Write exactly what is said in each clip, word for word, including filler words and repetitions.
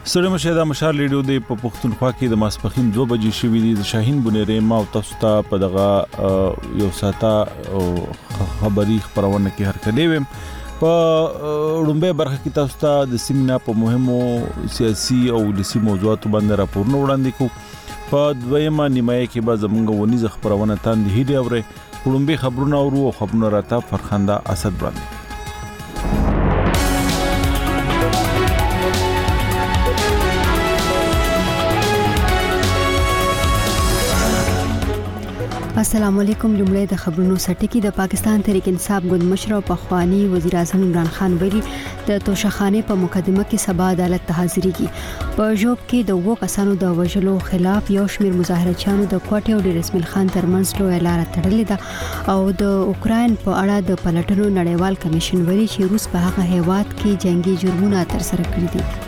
سره مشه دا مشال ریډیو دی په پښتونخوا کې د ماسپخین دوه بجې شوې دي د شاهین بنيره ما او تاسو ته په دغه یو ساته خبري خبرونه کې هرکلی ویم په رومبه برخه کې تاسو ته د سیمنا په مهمو سیاسي او لسی موضوعاتو باندې راپورونه وړاندې کوو په دویمه نیمایي کې به زموږ ونیزه خبرونه تاند هیډي اوري رومبه خبرونه او خبرونه راته فرخنده اسد وړاندې السلام علیکم. لومړی د خبرونو سرټکی د پاکستان تحریک انصاف ګوند مشر او پخوانی وزیر اعظم عمران خان ویلي د توشخانه په مقدمه کې سبا عدالت ته حاضرېږي. په جوب کې د وو کسانو د وژلو خلاف یو شمېر مظاهرچیانو د کوټې او ډیر اسماعیل خان ترمنځ لوی لار تړلې ده او د اوکرين په اړه د پلټنو نړیوال کمیشن ویلي چې روس په هغه هیواد کې جنگي جرمونه ترسره کړي دي.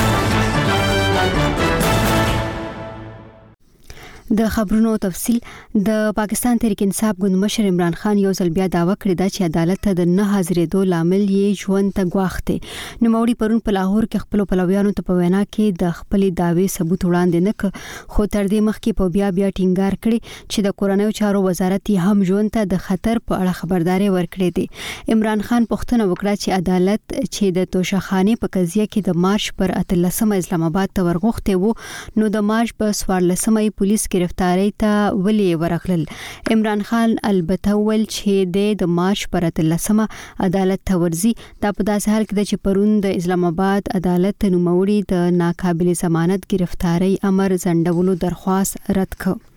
د خبرونو تفصیل د پاکستان تحریک انصاف ګوند مشر عمران خان یو ځل بیا داوا کړی دا چې عدالت ته د نه حاضرېدو لامل یې ژوند ته غواخته. نوموړي پرون په لاهور کې خپل پلویانو ته په وینا کې د خپل داوی ثبوت وړاندې نه ک خو تر دې مخکې په بیا بیا ټینګار کړي چې د کورنیو چارو وزارت هم ژوند ته د خطر په اړه خبرداري ورکړې دي. عمران خان پوښتنه وکړه چې عدالت چې د توشخانه په قضیه کې د مارچ پر اتلسمه اسلام آباد ته ورغوښته وو نو د مارچ په څوارلسمه پولیس گرفتاری ته ولي ورغلل. عمران خان البته ول چې د مارچ پر اتلسمه عدالت ته ورزي. دا په داسې حال کې چې پرون د اسلام آباد عدالت نوموړي د ناقابل ضمانت گرفتاری امر ځنډولو درخواست رد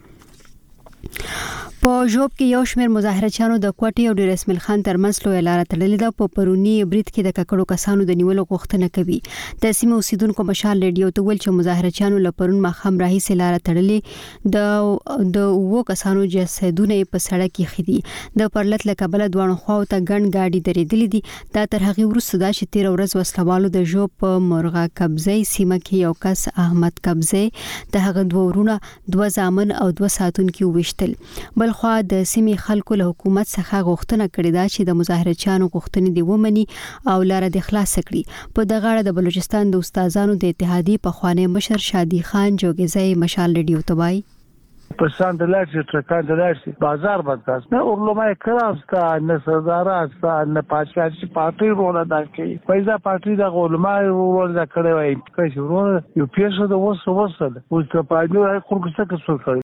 کړ. په جوب کې یو شمېر مظاهرچیانو د کوټې او ډیر اسماعیل خان ترمنځ لوی لار تړلې ده. په پرونی برید کې د ککړو کسانو د نیولو غوښتنه کوي. د سیمه اوسیدونکو مشال ریډیو ته ویل چې مظاهرچیانو لپرون مخام راهي لار تړلې د د وو کسانو جسدونه په سړک کې خدي. د پرلط لکبل دوه خواو ته ګڼ گاډي درېدلې دي. دا تر هغه وروسته دا چې تیر ورځ وسلوالو د جوب په مرغا قبضه سیمه کې یو کس احمد قبضه د هغه دوه ورونه دوه ځامن او دوه ساتونکو وشتل. بل خو د سیمې خلکو له حکومت څخه غوښتنه کړې ده چې د مظاهرچیانو غوښتنې دی ومني او لار د خلاص کړي. په دغه اړه د بلوچستان د استادانو د اتحادیې په خوانې مشر شادي خان جوګزای مشال ریډیو ته وایي پرسان دلارشی ترکان دلارشی بازار بدکاست نه اورلومای کراستا نه سرداراستا نه پاچاچی پارتی رولا داکی پیدا پارتی دا اورلومای رولا دا کړی وای کښ رولا یو پیښه د وسه وسه او ته پاجو خورګسته کڅو کړی.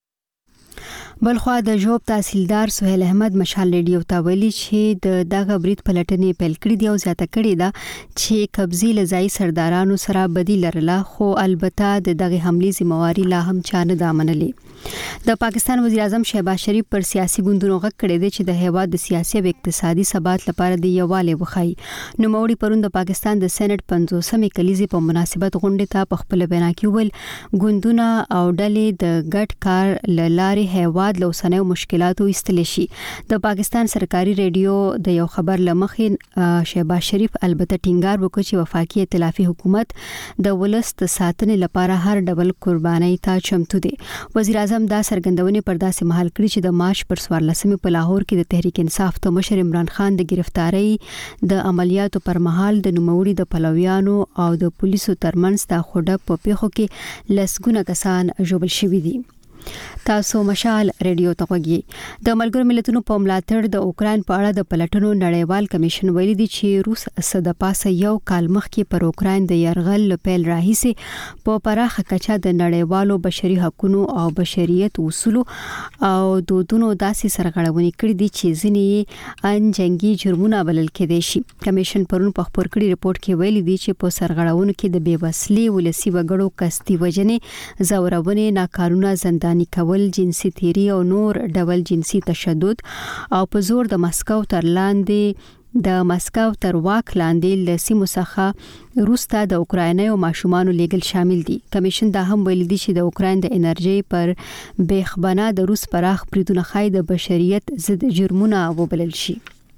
بلخوا د جوب تحصیلدار سہیل احمد مشال ریډیو ته ویلي چې د دغه برید پلټنې پیل کړې دی او زیاته کړې ده چې قبضې لزای سردارانو سره بدیل لرله خو البته د دغه حمله ذمہواری لا هم چانه دا منلې. د پاکستان وزیر اعظم شهباز شریف پر سیاسي ګوندونو غږ کړی دی چې د هیواد د سیاسي او اقتصادي ثبات لپاره د یووالي وخی. نوموړي پرون د پاکستان د سېنات پنځوسمې کلیزې په مناسبت غونډه ته په خپل بیان کې ویل ګوندونه او ډلې د ګډ کار لارې هیواد له اوسنیو مشکلاتو ایستل شي. د پاکستان سرکاري ریډیو د یو خبر لمخې شهباز شریف البته ټینګار وکړ چې وفاقي ائتلافي حکومت د ولست ساتنې لپاره هر ډول قربانۍ ته چمتو دی. وزیر اعظم دا سرګندونې پر داسې مهال کړی چې د مارچ پر څوارلسمې په لاهور کې د تحریک انصاف ته مشر عمران خان د گرفتاری د عملیاتو پر مهال د نوموړي د پلویانو او د پولیسو ترمنځ د خوډه په پیښو کې لسګونه کسان ژوبل شوي دي. تاسو مشال ریډیو ته وګورئ. د ملګرو ملتونو په ملاتړ د اوکرين په اړه د پلټنو نړیوال کمیشن ویلي دی چې روس صد پاسه یو کال مخکې پر اوکرين د يرغل لپیل راهیسي په پراخه کچه د نړیوالو بشري حقوقو او بشریت اصول او دودونو داسې سرغړونې کړې دي چې ځینې ان جنگي جرمونه بلل کېدي شي. کمیشن پرون په خبر کړي رپورت کې ویلي دی چې په سرغړونو کې د بیوسلې ولسی وګړو کستی وجنې زورونه ناکارونه زندان کول جنسي تیری او نور ډول جنسي تشدد او په زور د مسکو تر لاندې د مسکو تر واک لاندې له سیمو څخه روسته د اوکرایني او ماشومانو لیګل شامل دي. کمیشن دا هم ویلي دی چې د اوکراین د انرژي پر بیخبنا د روس پراخ بریدونه خای د بشریت ضد جرمونه وبلل شي.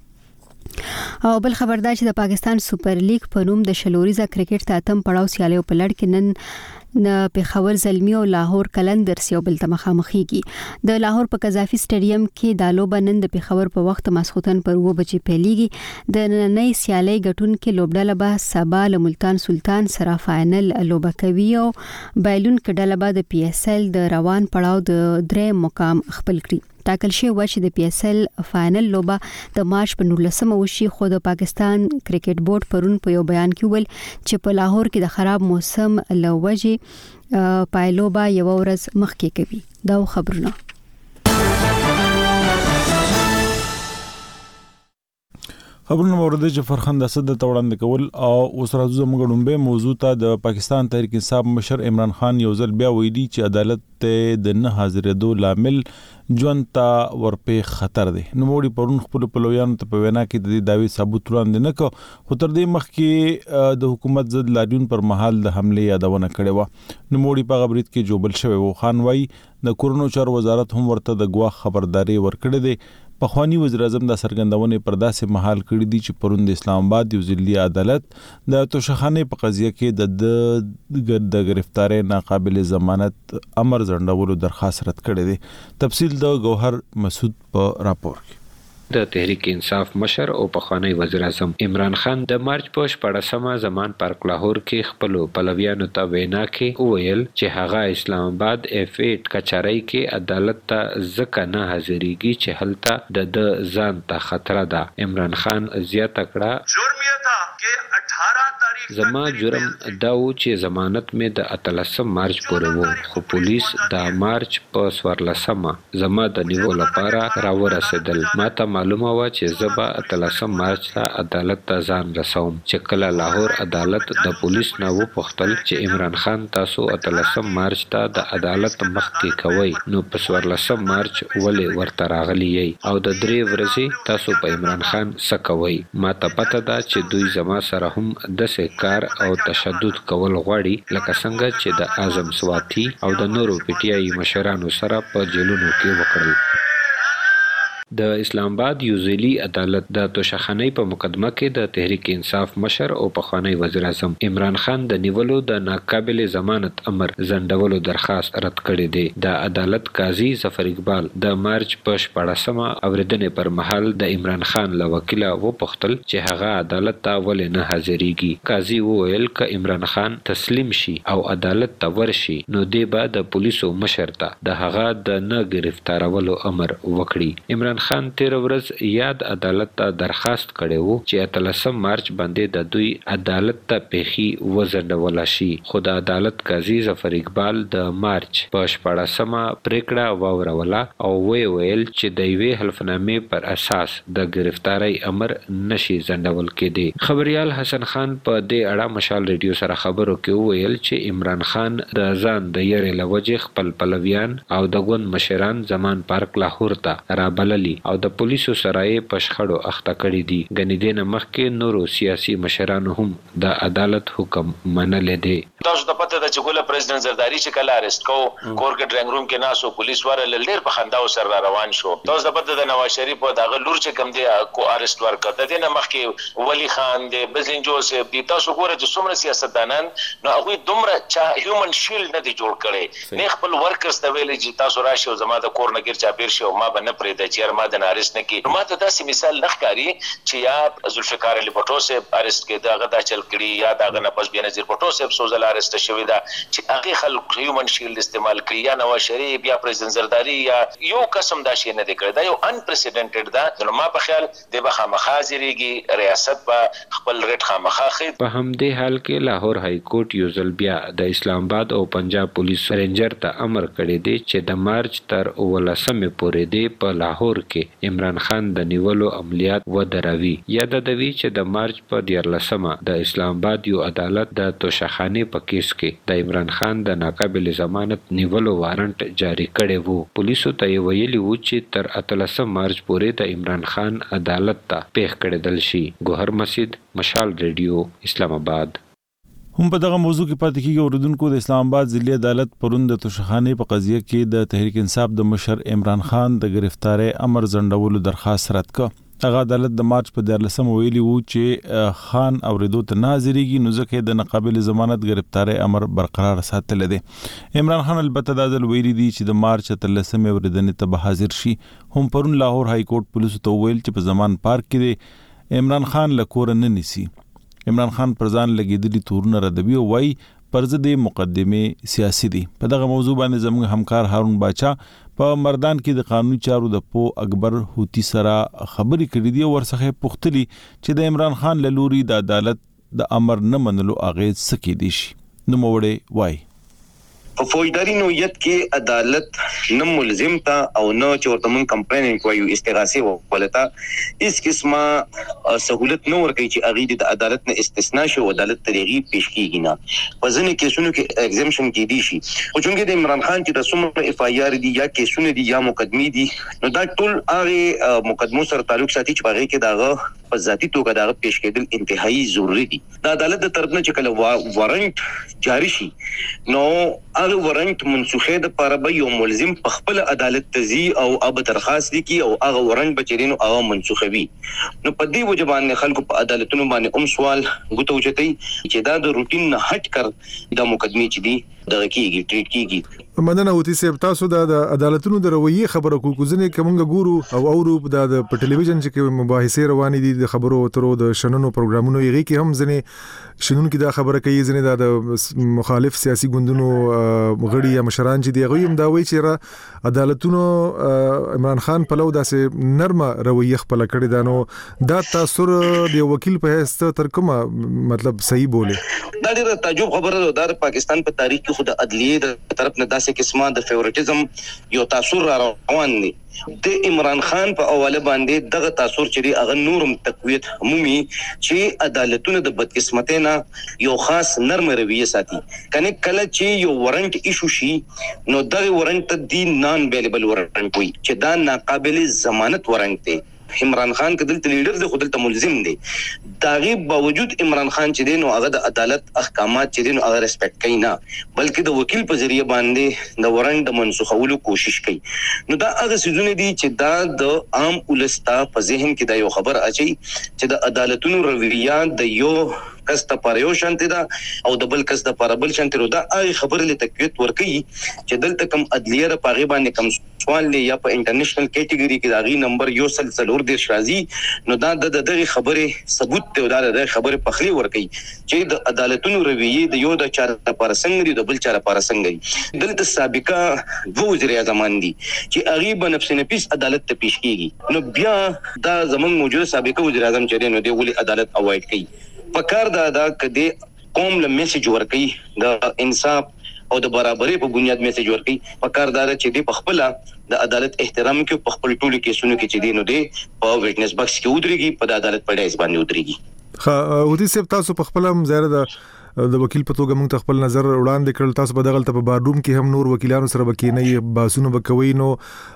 او بل خبردار چې د پاکستان سپر لیګ په نوم د شلوریزه کرکټ ته اتم پړاو سیالیو په لړ کې نن د پیښور زلمی او لاهور کلندرز یو بل ته مخامخېږي د لاهور په قذافي سټیډیم کې د لوبه نن د پیښور په وخت ماسختن پر و بجې پیلېږي د نننۍ سیالۍ ګټونکو لوبډله به سبا له ملتان سلطان سره فائنل لوبه کوي او بایلون کډله به د پی ایس ایل د روان پړاو د درې مقام خپل کړي ټاکل شوی و چې د پی ایس ایل فائنل لوبه د مارچ په نولسمه وشي خو د پاکستان کرکټ بورډ پرون په یو بیان کې ویل چې په لاهور کې د خراب موسم له وجې پایلوبه یو ورځ مخکې کوي دا خبرونه خبرونه مورده چې فرخند اسد د توړاند کول او اوس راځو زموږ ډومبه موضوع ته د پاکستان تحریک انصاف مشر عمران خان یو ځل بیا ویلي چې عدالت ته د نه حاضرېدو لامل ژوند ته ورپې خطر دی. نو موړي پرون خپل پلویانو ته په وینا کې د داوی ثبوت وړاندې نه کو خو تر دې مخکې د حکومت ضد لاریون پر مهال د حمله یادونه کړې و. نو موړي په غبرګ کې جوبل شوی و. خان وای د کورونو چارو وزارت هم ورته د ګواخ خبرداري ورکړې ده. پخوانی وزیر اعظم د سرګندونې پر داسې محل کړی دی چې پرون د اسلام آباد یو ځلي عدالت د توشخانه په قضیه کې د د گرفتاری ناقابل ضمانت امر ځنډولو درخواست رد کړی دی. تفصیل د گوهر مسعود په راپور کې. د تحریک انصاف مشر او پخوانی وزیر اعظم عمران خان د مارچ په شپږمه زمان پارک لاهور کې خپل پلویانو ته وینا کې وویل چې هغه اسلام آباد اف ایټ کچاري کې عدالت ته ځکه نه حاضرېږي چې هلته د ځان ته خطر ده. عمران خان زیاته کړه جرم یې تا کې اٹھارہ تاریخ زما جرم دا و چې ضمانت مې د اتلسم مارچ پورې وو خو پولیس د مارچ په سورلسمه زما د نیولو لپاره راورسېدل. ماته معلومه و چې زبا اتلسم مارچ ته عدالت ته ځان رسوم چې کله لاهور عدالت د پولیس نه و پوښتل چې عمران خان تاسو اتلسم مارچ ته د عدالت مخ کې کوي نو په سورلسم مارچ ولې ورته راغلی یې او د درې ورځې تاسو په عمران خان سکوي. ماته پته ده چې دوی زما سره هم د کار او تشدد کول غواړي لکه څنګه چې د اعظم سواتی او د نورو پټیایي مشرانو سره په جیلونو کې وکړل. د اسلام آباد یو ځلي عدالت د توشخانه په مقدمه کې د تحریک انصاف مشر او پخوانی وزیر اعظم عمران خان د نیولو د ناقابل ضمانت امر ځنډولو درخواست رد کړی دی. د عدالت قاضي ظفر اقبال د مارچ په شپږمه اوریدنې پر مهال د عمران خان له وکیل و پوښتل چې هغه عدالت ته ولې نه حاضرېږي. قاضي وویل ک عمران خان تسلیم شي او عدالت ته ورشي نو دی به د پولیسو مشر ته د هغه د نه گرفتارولو امر وکړي. عمران خان تیر ورځ یاد عدالت ته درخواست کړی وو چې اتلسم مارچ باندې د دوی عدالت ته پیخي وزندول شي خو د عدالت قاضي ظفر اقبال د مارچ په شپږمه پریکړه واوروله او وی ویل چې د یوې حلفنامې پر اساس د گرفتاری امر نشي زندول کېدی. خبريال حسن خان په دې اړه مشال ریډیو سره خبرو کې ویل چې عمران خان د ځان د یری لوجه خپل پلویان او د ګوند مشران زمان پارک لاهور ته رابللي او د پولیسو سره په شخړو اخته کړی دي. غنی دین مخکې نورو سیاسي مشرانو هم د عدالت حکم منلې دي. تاسو ته پته ده چې ګوله پریزیدنت زرداری چې کله اریسټ کو کور کې ډرنګ روم کې ناسو پولیس ورل ډیر په خنداو سره روان شو. تاسو ته پته ده نواز شریف او دغه لور چې کم دی کو اریسټ ورکړ د دې مخکې ولی خان دی بزین جوزف دی. تاسو ګوره چې څومره سیاستدانان نو هغه دومره چا هیومن شیلډ نه دی جوړ کړي نه خپل ورکرز ته ویل چې تاسو راشي او زما د کور نګر چا پیر شو ما به نه پرې د چیر ما د اریسټ نه کی. نو ماته داسې مثال نخکاری چې یا ذوالفقار علی بټو صاحب اریسټ کې داغه دا چل کړي یا داغه نه پس بیا نظیر بټو صاحب سوزل اریسټ شوی دا چې هغه خلک هیومن شیلډ استعمال کړي یا نواز شریف یا پریزیدنت زرداری یا یو قسم دا شی نه دی کړی. دا یو ان پریسیډنټډ دا. نو ما په خیال د به خامخا حاضرېږي ریاست به خپل ریټ خامخا خید. په همدې حال کې لاهور های کورټ یو ځل بیا د اسلام آباد او پنجاب پولیس رینجر ته امر کړی دی چې د مارچ تر ولسمې پورې دی په لاهور کې عمران خان د نیولو عملیات ودروي. یاد دوی چې د مارچ په دیارلسمه د اسلام آباد یو عدالت د توشخانه په کیس کې د عمران خان د ناقابل ضمانت نیولو وارنټ جاری کړی وو. پولیسو ته ویلي وو چې تر اتلسم مارچ پورې د عمران خان عدالت ته پیښ کړل شي. ګوهر مسعود مشال ریډیو اسلام آباد. هم په دغه موضوع کې پاتې کیږي. اوردونکو د اسلام آباد ضلعي عدالت پرون د توشخانه په قضیه کې د تحریک انصاف د مشر عمران خان د گرفتاری امر ځنډولو درخواست رد کړ. هغه عدالت د مارچ په دیارلسم ویلي وو چې خان اوریدو ته ناظریږي نو ځکه د ناقابل ضمانت گرفتاری امر برقرار ساتل دي. عمران خان البته د ځل ویلي دي چې د مارچ تلسم اوریدنې ته به حاضر شي. هم پرون لاهور های کورټ پولیسو ته ویل چې په زمان پارک کې عمران خان لکور نه نیسي. عمران خان پر ځان لګیدلي تورونه ردوي او وايي پر ضد مقدمه سیاسي دي. په دغه موضوع باندې زموږ همکار هارون باچا په مردان کې د قانوني چارو د پو اکبر هوتی سره خبرې کړې دي او ورڅخه پوښتلي چې د عمران خان له لوري د عدالت د امر نه منلو اغیز سکی دي شي. نو موړې وای په فوجداري نوعیت کې عدالت نه ملزم تا او نه چې ورته مون کمپلین کوي استغاثه ولتا اس قسمه سہولت نو ورکړي چې اغه د عدالت نه استثناء شي او عدالت طریقي پیش کیږي نه. په ځینې کیسونو کې ایگزمپشن کې دي شي او څنګه د عمران خان چې د څومره اف آی آر دي یا کیسونه دي یا مقدمي دي نو دا ټول هغه مقدمو سره تعلق ساتي چې هغه کې داغه په ذاتی توګه داغه پیش کېدل انتهایی ضروری دي. د عدالت د طرف نه چې کله وارنټ جاری شي نو هغه وارنټ منسوخه د لپاره به یو ملزم په خپل عدالت تزي او اب درخواست لیکي او هغه وارنټ بچرینو هغه منسوخوي. نو په دې وجه باندې خلکو په عدالتونو باندې هم سوال غوته وچتای چې دا د روټین نه هټ کر د مقدمه چې دي دغه کیږي ټریټ کیږي. مدنه وتی سیب تاسو د عدالتونو د رویه خبره کوکوزنه کومګه ګورو او اورو د په ټلویزیون چې مباحثه روانې دي د خبرو اترو د شننو پروګرامونو یې کې هم ځنه شنن کې دا خبره کوي ځنه د مخالف سیاسي ګوندونو غړي یا مشران چې دی غوي هم دا وایي چې عدالتونو عمران خان په لو داسې نرمه رویه خپل کړی دا نو دا تاثیر د وکیل په هست تر کومه مطلب صحیح بوله. دا ډیره تعجب خبره ده. د پاکستان په تاریخ کې خود عدلیه د طرف نه داسې قسمه د فیورټیزم یو تاثیر را روان دي. د عمران خان په حواله باندې دغه تاثیر چې هغه نورم تقویت عمومي چې عدالتونه د بدقسمتۍ نه یو خاص نرم رویه ساتي. کنه کله چې یو وارنټ ایشو شي نو دغه وارنټ دی نان اویلیبل وارنټ وي چې دا ناقابل ضمانت وارنټ دی. عمران خان کدل لیډر دی خودل ته ملزم دی. داغي باوجود عمران خان چې دی نو هغه د عدالت احکامات چې دی نو هغه ریسپیکټ کوي نه بلکې د وکیل په ذریعہ باندې د وارنټ د منسوخولو کوشش کوي. نو دا هغه سيزونه دي چې دا د عام ولستا په ذهن کې دا یو خبر اچي چې د عدالتونو رویه د یو کس ته پر یو شانتي دا او د بل کس د پر بل شانتي رو دا هغه خبره له تقویت ورکي چې دلته کم عدلیه را پاغي باندې کم سوال لري یا په انټرنیشنل کیټګوري کې داغي نمبر یو سلسلور د شازي نو دا د دغه خبره ثبوت ته دا د خبره پخلي ورکي چې د عدالتونو رویه د یو د چار پر څنګه دی د بل چار پر څنګه دی. دلته سابقه وو وزیر اعظم دي چې هغه په نفس نفس عدالت ته پیش کیږي نو بیا دا زمون موجوده سابقه وزیر اعظم چې نو دی ولي عدالت اوایډ کوي. پکار دا دا کدي قوم له میسج ورکړي د انصاف او د برابرۍ په بنیاد میسج ورکړي. پکار دا چې دی په خپل د عدالت احترام کې په خپل ټولو کیسونو کې چې دی نو دی په وټنس باکس کې ودرېږي په عدالت په ډایس باندې ودرېږي. خا ودي سپ تاسو په خپل هم زیاده د وکیل په توګه موږ خپل نظر وړاندې کړل. تاسو په دغه په بارډوم کې هم نور وکیلانو سره وکینې باسونو وکوي نو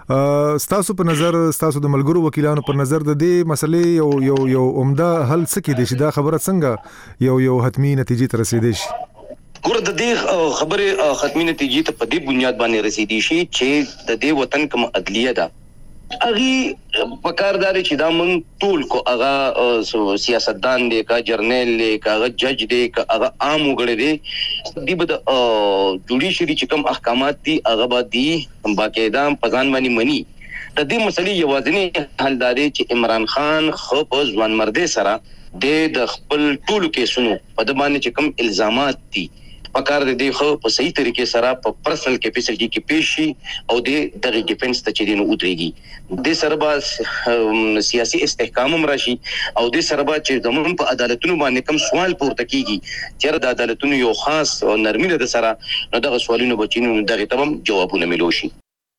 تاسو په نظر تاسو د ملګرو وکیلانو په نظر د دې مسلې یو یو یو عمده حل څه کې دي چې دا خبره څنګه یو یو حتمی نتیجې ته رسیدي شي؟ ګور د دې خبره ختمي نتیجې ته په دې بنیاد باندې رسیدي شي چې د دې وطن کوم عدلیه ده اغي پکارداري چې دا مونږ ټول کو هغه سیاستدان دي کا جرنیل دي کا جج دي کا هغه عام وګړي دي دی بد جوډیشري چې کوم احکامات دي هغه باندې باقاعده پزان باندې مني. د دې مسلې یوازینی حل دی چې عمران خان خو په ځوان مرده سره د خپل ټولو کیسونو په د باندې چې کوم الزامات دي پکار دې خو په صحیح طریقې سره په پرسنل کیپیسټي کې پیش شي او د دغه ډیفنس ته چې دینو ودرېږي. د سربا سیاسي استحکام هم راشي او د سربا چې زمون په عدالتونو باندې کوم سوال پورته کیږي چې د عدالتونو یو خاص نرمي ده سره نو دغه سوالونو بچینو دغه تمام جوابونه ملو شي.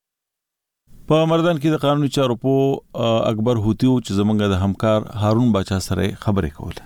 په مردان کې د قانوني چارو په اکبر هوتی او چې زمونږ د همکار هارون باچا سره خبرې کوله.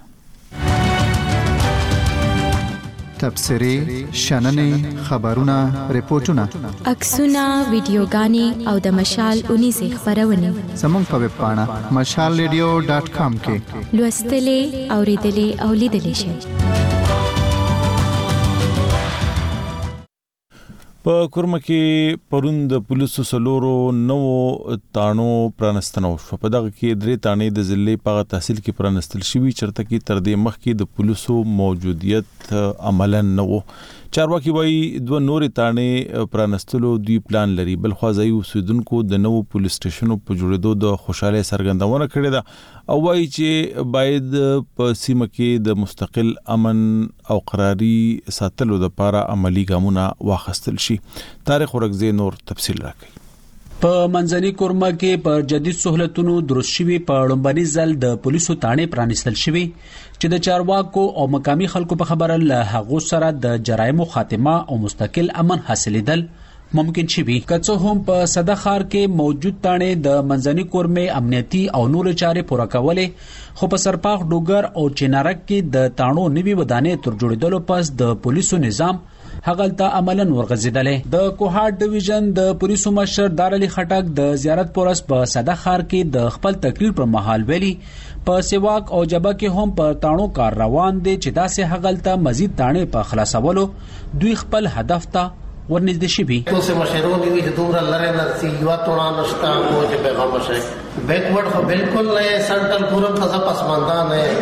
تبصرې شننې خبرونه ریپورتونه عکسونه ویډیوګانې او د مشال اونیزه خبرونه زموږ په ویب پاڼه مشال ریډیو ډاټ کام کې لوستلې اوریدلې او لیدلې شئ. په کورما کې پرون د پولیسو سلورو نو تانو پرانستنو شو. په دغه کې درې تانې د ضلع په تحصیل کې پرانستل شوی چرته کې تر دې مخ کې د پولیسو موجودیت عملاً نه و. چارواکي وایي دوه نورې تانې پرانستلو دوی پلان لري. بل خو ځای اوسیدونکو د نو پولیس سټیشنو په جوړېدو د خوشاله څرګندونه کړې ده او وایي چې باید په سیمه کې د مستقل امن او قراري ساتلو لپاره عملی ګامونه واخیستل شي. تاریخ ورغزي نور تفصیل راکړي. په منځني کورما کې په جدید سہولتونو درست شوي په لومبني ځل د پولیسو تانې پرانستل شوي چې د چارواکو او مقامي خلکو په خبره له هغو سره د جرایمو خاتمه او مستقل امن حاصلېدل ممکن شي. که هم په صده ښار کې موجود تانې د منځني کورمې امنیتي او نور چارې پوره کولې خو په سرپاخ ډوګر او چینارک کې د تانو نوي ودانې تر جوړېدلو پس د پولیسو نظام هغلته عملاً ورغځیدلې. د کوهاټ ډیویژن د پولیسو مشر دارالي خټک د زیارت پورس په صده ښار کې د خپل تقریر پر مهال ویلي په سیواک او جبه کې هم په تانو کار روان دي چې داسې هغلته مزید تانې په خلاصولو دوی خپل هدف ته ورنږدې شي. اوسه مشرون وی چې دومره لره نرسي یو تونا نشتا کو چې پیغام شه بیکورډ خو بالکل نه سنټرل پورم ته پسماندا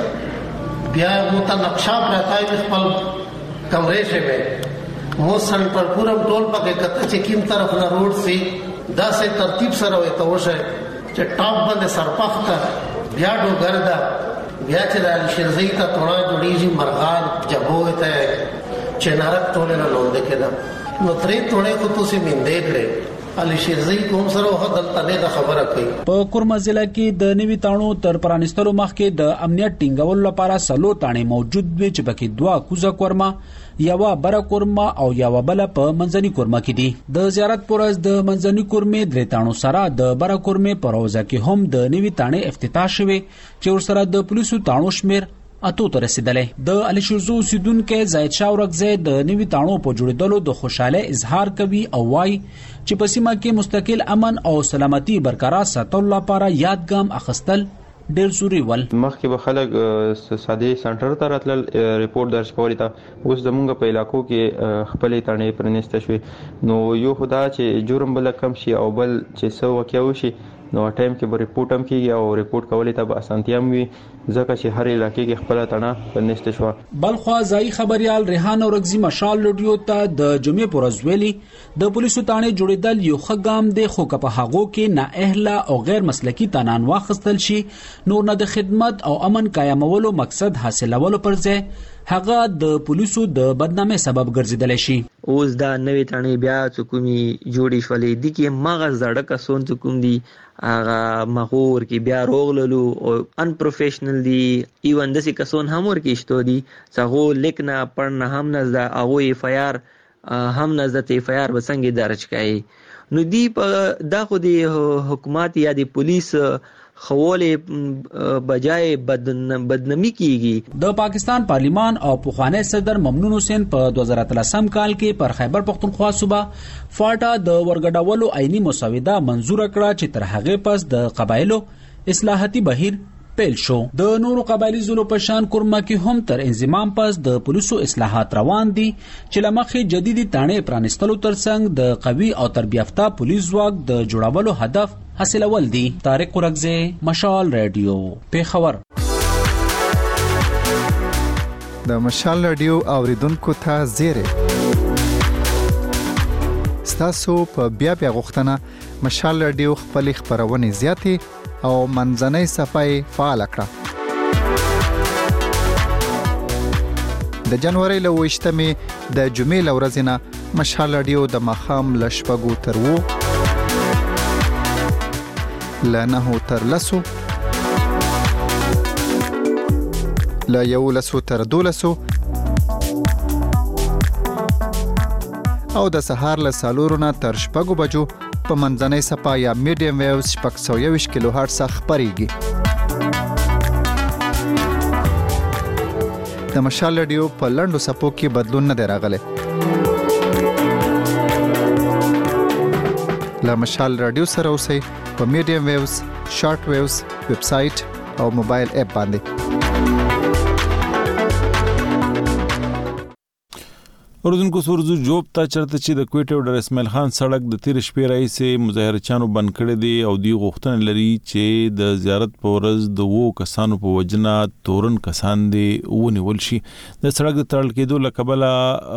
نه بیا مو ته نقشہ پرتای خپل کمرے شه مو سنټرل پورم ټول پکې کته چې کیم طرف نه روډ سي داسې ترتیب سره وي ته وشه چې ټاپ باندې سرپخته بیا ډوګردا بیا چې د شرزي ته تونا جوړیږي مرغان جبو ته چې نارک ټول نه لوند کېدا نو ترې ټولې کو تاسو مندې کړې علي شرزي کوم سره هغه دلته خبره کوي. په کورما ضلع کې د نوي تانو تر پرانستلو مخکې د امنیت ټینګولو لپاره سلو تانې موجود وي چې پکې دوه کوزه کورما یو بره کورما او یو بل په منځني کورما کې دي. د زیارت پورز د منځني کورمې درې تانو سره د بره کورمې په روزه کې هم د نوي تانې افتتاح شوی چې ورسره د پولیسو تانو شمیر اتو ته رسیدلې. د علي شرزو اوسیدونکو زاید شاه ورغزي د نوي تانو په جوړېدلو د خوشاله اظهار کوي او وايي چې په سیمه کې مستقل امن او سلامتي برقرار ساتلو لپاره یادګام اخیستل ډېر ضروري ول. مخکې به خلک ساده سنټر ته راتلل ریپورت درج کولې ته اوس زمونږ په علاقو کې خپلې تانې پرانسته شوې نو یو خدا چې جرم بل کم شي او بل چې څه واقع وشي نو ټایم کې به ریپورت هم کیږي او ریپورت کولې ته به اسانتیا هم وي ځکه چې هر علاقې کې خپل تنه پرنسته شو. بل خو ځای خبريال ریحان اورغزي مشال لډیو ته د جمعې پر ورځ ویلي د پولیسو تانې جوړېدل یو خګام دی خو که په هغو کې نه اهله او غیر مسلکی تنان واخستل شي نور نه د خدمت او امن قائمولو مقصد حاصلولو پر ځای هغه د پولیسو د بدنامۍ سبب ګرځیدل شي. اوس دا نوې تانې بیا څوکومي جوړې شولې دي کې مغز زړه کسون څوکوم دي هغه مغور کې بیا روغللو او ان پروفیشنل دي ایون دسي کسون هم ورکې شته دي څنګه لیکنا پړنه هم نه دا هغه اف آی آر هم نه د اف آی آر وسنګ درج کړي نو دی په دا خو دی حکومت یا دی پولیس خوله بجای بدنمی کیږي. د پاکستان پارلیمان او پوخانه صدر ممنون حسین په دوه زره اتلسم کال کې پر خیبر پختونخوا صوبه فاټا د ورګډولو عیني مسوده منزور کړه چې تر هغه پس د قبایلو اصلاحاتي بهیر پیل شو. د نورو قبایلی زلو په شان کورما کې هم تر انضمام پس د پولیسو اصلاحات روان دي چې لمخې جديدي تانې پرانستلو ترڅنګ د قوي او تربیافته پولیس ځواک د جوړولو هدف حاصلول دي. طارق قرغزي مشال رادیو پیښور. د مشال رادیو اوریدونکو ته زیره ستاسو په بیا بیا غوښتنه مشال رادیو خپل خبرونه زیاتې او منځنۍ صفای فعال کړه. د جنوري له وشتمې د جمعې لورځ نه مشال رادیو د مخام لشپګو تر وو لنه تر لسو لا یو لسو تر دولسو او د سهار له سالورونه تر شپږو بجو په منځنۍ صفا یا میډیم ویوز شپږ سوه یوویشت کیلو هرټز خپرېږي. د مشال رادیو په لنډو صفو کې بدلون نه دی راغلی. له مشال رادیو سره اوسئ په میډیم ویوز، شارټ ویوز، ویب سایټ او موبایل اپ باندې. اوردونکو سورزو جوب ته چرته چې د کوټه ډر اسماعیل خان سړک د تیر شپې راځي مظاهرچانو بند کړی دی او دی غوښتنه لري چې د زیارت په ورځ د وو کسانو په وجنه تورن کسان دی ونیول شي. د سړک د تړل کېدو لکبله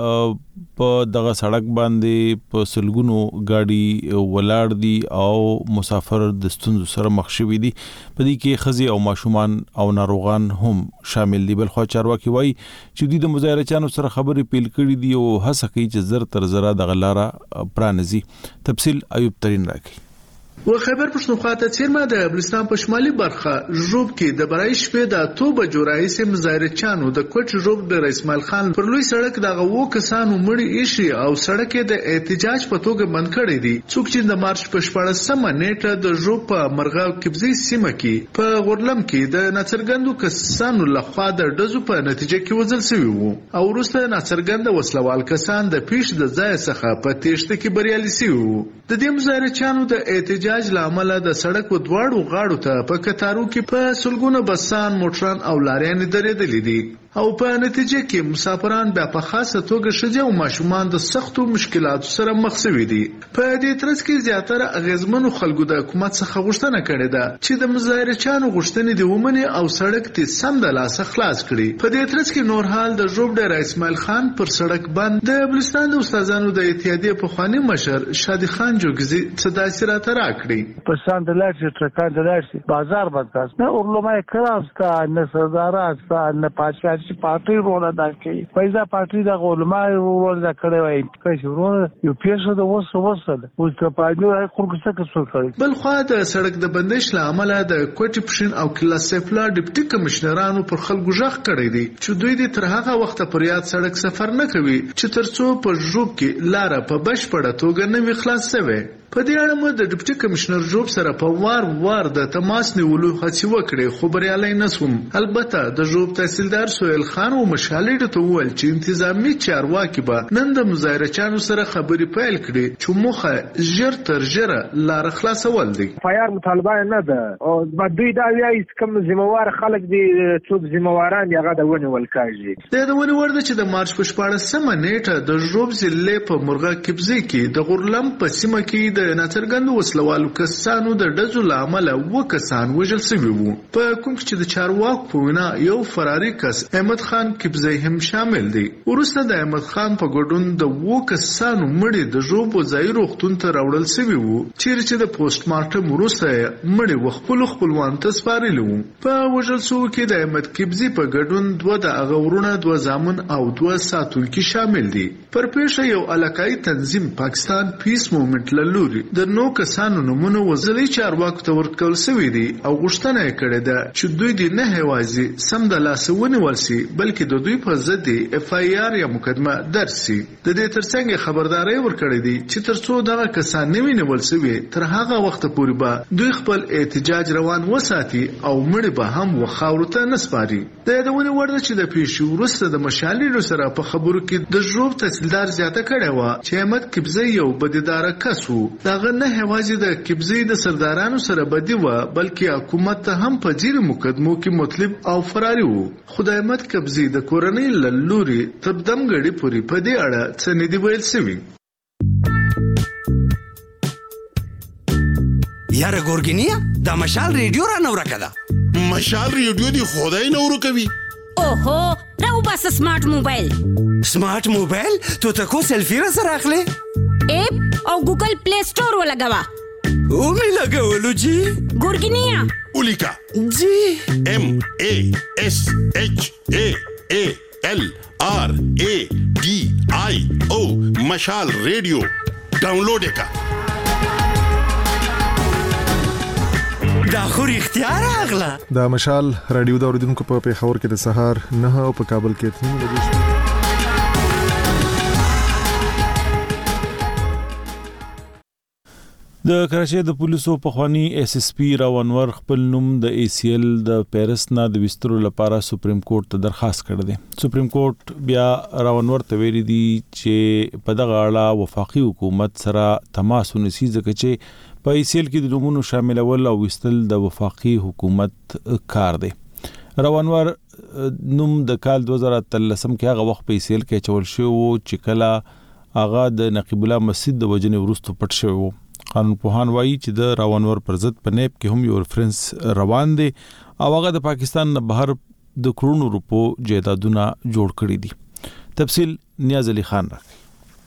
په دغه سړک باندې په سلګونو گاډي ولاړ دي او مسافر د ستونزو سره مخ شوي دي. په دې کې خزي او ماشومان او ناروغان هم شامل دي. بل خو چارواکي وایي چې دوی د مظاهرچانو سره خبرې پیل کړي دي او هڅه کوي چې زر تر زره د غلاره پرانځي. تفصیل ایوب ترين راکړي. و خیبر پښتونخوا ته چیرمه د بلوچستان په شمالي برخه ژوب کې د برای شپې د توبه جوړایسه مظاهرچانو د کوټ ژوب د اسماعیل خان پر لوی سړک دغه وو کسانو مړی ایشي او سړک د احتجاج په توګه بند کړی دي. څوک چې د مارچ په شپږمه نیټه د ژوب په مرغاو کبزي سیمه کې په غورلم کې د ناڅرګندو کسانو لخوا د ډزو په نتیجه کې وژل شوی وو او وروسته ناڅرګند وسلوال کسان د پیښ د ځای څخه په تېښته کې بریالي شوی وو. د دې مظاهرچانو د احتجاج لامل د سړک و دواړو غاړو ته په کتارو کې په سلګونه بسان موټران او لاریان درېدلې دي او په نتیجه کې مسافران بیا په خاصه توګه شجه او ماشومان د سختو مشکلاتو سره مخ شوي دي. په دې ترڅ کې زیاتره اغیزمنو خلکو د حکومت څخه غوښتنه کړې ده چې د مظاهرچانو غوښتنې د ومني او سړک ته سم د لاسه خلاص کړي. په دې ترڅ کې نور حال د ژوب ډیر اسماعیل خان پر سړک بند د بلوچستان د استادانو د اتحادیې په خواني مشر شادي خان جوګزي صداسي را ترا کړی. پسند لاشي ترکان لاشي بازار بدکاس نه اورلومای کراستا نه سرداراستا نه پاچا چې پارټي روله دا کوي پیسې پارټي د علماء روله کړي وای چې ورونه یو پیښه د وسه وسه او ته پاجو راي خورګسته کڅو کړي. بل خو د سړک د بندش لامل د کوټي پښین او کلا سیفلا ډیپټي کمشنرانو پر خلکو ژغ کړي دي چې دوی د تر هغه وخت پر یاد سړک سفر نه کوي چې ترڅو په ژوب کې لار په بشپړه توګه نه وي خلاص شوی. په دې اړه مو د ډیپټي کمشنر جوب سره په وار وار د تماس نیولو هڅه وکړې خو بریالي نسوم. البته د جوب تحصیلدار سهیل خان او مشالې ته وویل چې انتظامی چارواکي به نن د مظاهرچانو سره خبرې پیل کړي چې موخه ژر تر ژره لار خلاصول دي. فایار مطالبه نه ده او د دوی دا وایي کوم ذمہوار خلک دي څوک ذمہواران یې غاډه ونی ولکاږي. د دې ونی ورده چې د مارچ په شپږمه نیټه د جوب ضلع په مرغه کبزي کې د غورلم په سیمه کې د ناڅرګند وسلوالو کسانو د ډزو لامل و کسان وژل شوي وو. په کوم چې د چارواکو په وینا یو فراري کس احمد خان کبزی هم شامل دی. وروسته د احمد خان په ګډون د وو کسانو مړي د ژوب ځای روغتون ته راوړل شوي وو چیرې چې د پوسټ مارټم وروسته مړي وخپل خپلوان ته سپارلي وو. په وژل شوو کې د احمد کبزی په ګډون دوه د هغه ورونه دوه زامن او دوه ساتونکي شامل دي. پر پیښه یو علاقايي تنظیم پاکستان پیس موومېنټ له لوري د نو کسانو نمونه وزلي چارواکو ته ورکول شوی دي او غوښتنه یې کړې ده چې دوی دې نه هوازي سم د لاسه ونیول شي بلکې د دوی په ضد اف آی آر یا مقدمه درج شي. د دې ترڅنګ خبرداري ورکړې دي چې ترڅو دغه کسان نه وینول شي تر هغه وخت پورې به دوی خپل احتجاج روان وساتي او مړي به هم وخاورو ته نسپاري. د دې ونی ورده چې د پیښې وروسته د مشالې سره په خبرو کې د ژوب تحصیلدار زیاته کړې و چې احمد کبزی یو بدیدار کس وو. دغه نه هوازي د کبزی د سردارانو سره بدی و بلکې حکومت ته هم په جیر مقدمو کې مطلب او فراری وو. خدای احمد کبزی د کورنۍ لوري تر دمګړي پوری په دې اړه څه نه دی ویل شوی. یاره ګورګینیا د مشال ریډیو را نو راکړه. مشال ریډیو دی خدای نو ورو کوي. اوهو راو بس سمارټ موبایل. سمارټ موبایل تو تکو سیلفی را سره اخلي اپ او ګوګل پلی سٹور ولګوا. او می لګولو جی ګورګینیا اولیکا جی ام ا اس اچ ا ا ال آر ا ډي آی او مشال ریډیو ډاونلوډ کا. دا خو اختیار اغلا دا مشال رادیو دا اوریدونکو په پیښور کې د سهار نه او په کابل کې تنو بجې. د کراچۍ د پولیسو په خواني اس اس پی راونور خپل نوم د ای سی ایل د پیرس نه د وسترو لپاره سپریم کورټ ته درخواست کړی دی. سپریم کورټ بیا راونور ته ویلي دی چې په دغه اړه وفاقي حکومت سره تماس ونیسي ځکه چې په ای سی ایل کې د نومونو شاملول او وستل د وفاقي حکومت کار دی. راونور نوم د کال دوه زره اتلسم کې هغه وخت په ای سی ایل کې چول شو چې کله هغه د نقیب الله مسجد د وجنې ورستو پټ شو. قانون پوهان وایي چې د راونور پر ضد په نیب کې هم یو ریفرنس روان دی او هغه د پاکستان نه بهر د کرونو روپو جایدادونه جوړ کړي دي. تفصیل نیاز علي خان راکړي.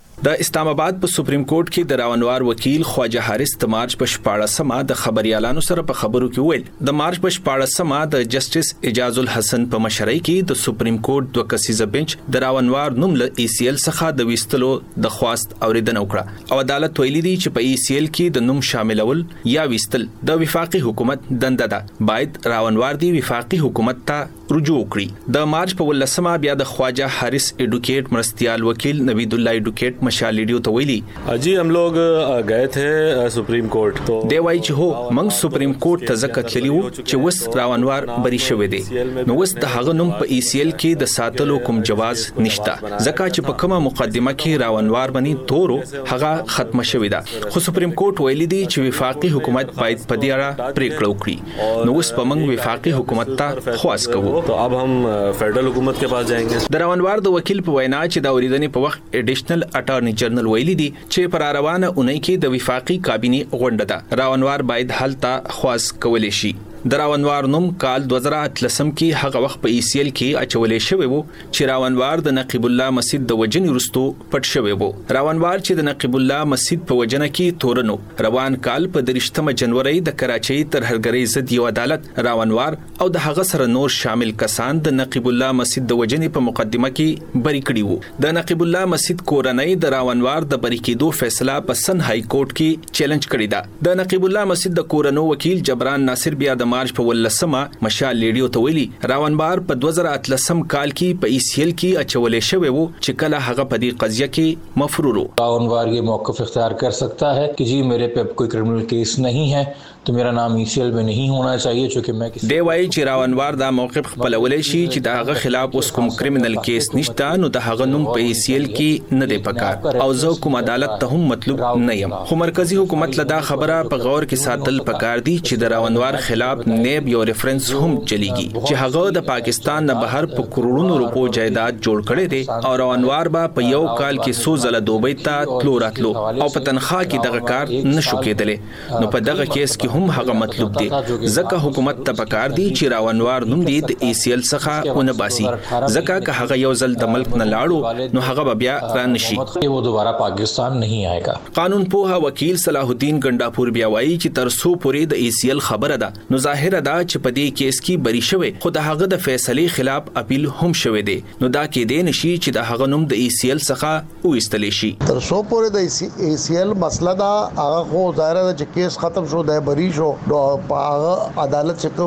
د اسلام آباد په سپریم کورټ کې د راونوار وکیل خواجه حارث د مارچ په شپاړسمه د خبريالانو سره په خبرو کې ویل د مارچ په شپاړسمه د جسټس اجاز الحسن په مشرۍ کې د سپریم کورټ دوه کسیزه بنچ د راونوار نوم له ای سی ایل څخه د ویستلو د خواست اوریدنه وکړه او عدالت ویلي دی چې په ای سی ایل کې د نوم شاملول یا ویستل د وفاقي حکومت دنده ده. باید راونوار دی وفاقي حکومت ته رجوع کړي. د مارچ په ولسمه بیا د خواجه حارث ایڈوکیٹ مرستیال وکیل نوید الله ایڈوکیٹ مشال ریډیو ته ویلي اجي हम लोग गए थे सुप्रीम कोर्ट तो دی وای چې هو موږ سپریم کورټ ته ځکه تللی وو چې وس راونوار بری شوی دی نو وس د هغه نوم په ای سی ایل کې د ساتلو کوم جواز نشته ځکه چې په کومه مقدمه کې راونوار بني تورو هغه ختم شوی ده. خو سپریم کورټ ویلي دی چې وفاقي حکومت باید په دې اړه پریکړه وکړي نو وس په موږ وفاقي حکومت ته خواست کوو. तो अब हम फेडरल हुकूमत के पास जाएंगे. د راونوار د وکیل په وینا چې د اوریدنې په وخت اډیشنل اټارنی جنرال ویلي دی چې پر روانه اونۍ کې د وفاقي کابینه غونډه ده راونوار باید حالته خواست کولی شي. د راونوار نوم کال دوه زره اتلسم کې هغه وخت په ای سی ایل کې اچولې شوی وو چې راونوار د نقیب الله مسجد د وجنې وروستو پټ شوی وو. راونوار چې د نقیب الله مسجد په وجنه کې تورنو روان کال په درشتمه جنوري د کراچۍ ترهګرۍ ضد یو عدالت راونوار او د هغه سره نور شامل کسان د نقیب الله مسجد د وجنې په مقدمه کې بری کړي وو. د نقیب الله مسجد کورنۍ د راونوار د بری کېدو فیصله په سن های کورټ کې چیلنج کړی ده. د نقیب الله مسجد د کورنو وکیل جبران ناصر بیا د مارچ په ولسمه مشال ریډیو ته ویلي راونوار په دوه زره اتلسم کال کې په ای سی ایل کې اچولې شوی وو چې کله هغه په دې قضیه کې مفرور وو. راونوار یہ موقف اختیار کر سکتا ہے کہ جی میرے پہ کوئی کرمنل کیس نہیں ہے تو میرا نام ای سی ایل میں نہیں ہونا چاہیے چونکہ میں دی وای چې راونوار دا موقف خپلولې شي چې د هغه خلاف اوس کوم کرمنل کیس نشته نو د هغه نوم په ای سی ایل کې نه دی پکار او زه کوم عدالت ته هم مطلوب نه یم. خو مرکزی حکومت لدا خبره په غور کې ساتل پکار دي چې د راونوار خلاف نیب یو ریفرنس هم چلیږي چې هغه د پاکستان نه بهر په کروڑونو روپو جایداد جوړ کړي دي او راونوار با په یو کال کې سو زله دوبۍ ته تلو راتلو او په تنخواه کې دغه کار نشو کېدلی نو په دغه کیس کې هم هغه مطلوب دی ځکه حکومت ته پکار دی چې راونوار نوم دی د ای سی ایل څخه ونه باسي ځکه که هغه یو ځل د ملک نه لاړو نو هغه بیا را نشي وہ دوباره پاکستان نہیں آئے گا. قانون پوها وکیل صلاح الدین ګنڈاپور بیا وایي چې تر څو پورې د ای سی ایل خبره ده نو ظاهر ده چې په دې کیس کې بری شوی خو د هغه د فیصلې خلاف اپیل هم شوی دی نو دا کې دی نشي چې د هغه نوم د ای سی ایل څخه وایستل شي. تر څو پورې د ای سی ایل مسله ده هغه خو ظاهر ده چې کیس ختم شو د بری شو نو هغه عدالت چې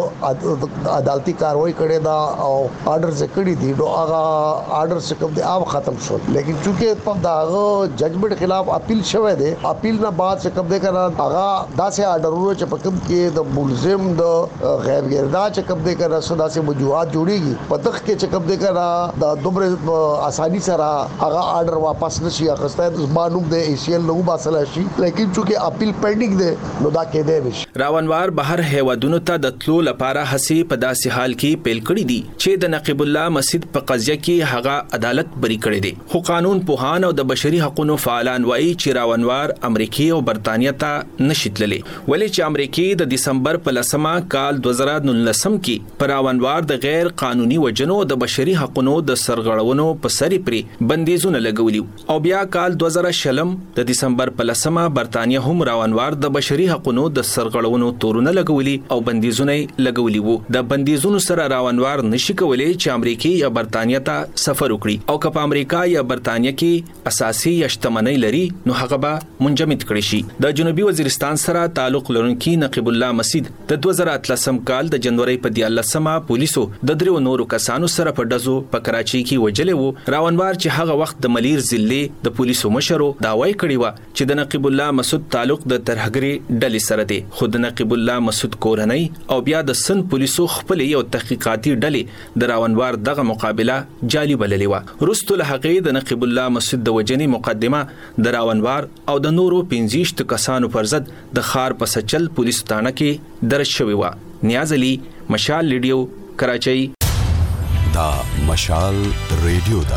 کوم عدالتي کاروایی کړې ده او آرډر چې کړی دی نو هغه آرډر چې کوم دی هغه ختم شو لیکن چونکه په دغه ججمنٹ خلاف اپیل شوی دی اپیل نه بعد چې کوم دی کنه هغه داسې آرډرونه چې په کوم کې د ملزم د غیر ګردا چې کوم دی کنه سو داسې موضوعات جوړیږي په دغه کې چې کوم دی کنه د دومره اساني سره هغه آرډر واپس نشي اخسته د معلوم دی ای سی ایل نو باسل شي لیکن چونکه اپیل پینډینګ دی نو دا کې دی نشي. راونوار بهر هیوادونو ته د تلو لپاره هڅې په داسې حال کې پیل کړې دي چې د نقیب الله مسجد په قضیه کې هغه عدالت بری کړی دی. خو قانون پوهان او د بشري حقوقو فعالان وایي چې راونوار امریکای او برتانیا ته نشي تللی ولې چې امریکای د دسمبر په لسمه کال دوه زره نولسم کې پر راونوار د غیر قانوني وجنو د بشري حقوقو د سرغړونو په سری پری بندیزونه لګولي او بیا کال دوه زره شلم د دسمبر په لسمه برتانیا هم راونوار د بشري حقوقو د سرغړونو تورونه لګولي او بندیزونه لګولي وو. د بندیزونو سره راونوار نشي کولای چې امریکای یا برتانیا ته سفر وکړي او که په امریکا یا برتانیا کې اساسي یا شتمنۍ لري نو هغه به منجمد کړي شي. د جنوبي وزیرستان سره تعلق لرونکي نقیب الله مسجد د دوه زره اتلسم کال د جنوري په دیارلسمه پولیسو د درو نورو کسانو سره په دزو په کراچۍ کې وجلې وو. راونوار چې هغه وخت د ملیر ضلع د پولیسو مشرو داوای کړی و چې د نقیب الله مسعود تعلق د ترهګری ډلې سره دی خو د نقیب الله مسعود کورنۍ او بیا د سن پولیسو خپل یو تحقیقاتي ډلې د راونوار دغه مقابله جالي بللې و. رستو له هغې د نقیب الله مسعود د وجنې مقدمه د راونوار او د نورو پنځه کسانو پر ضد د خار په سچل پولیس تانه کې درج شوی و. نیاز علي مشال ریډیو کراچۍ. دا مشال ریډیو دا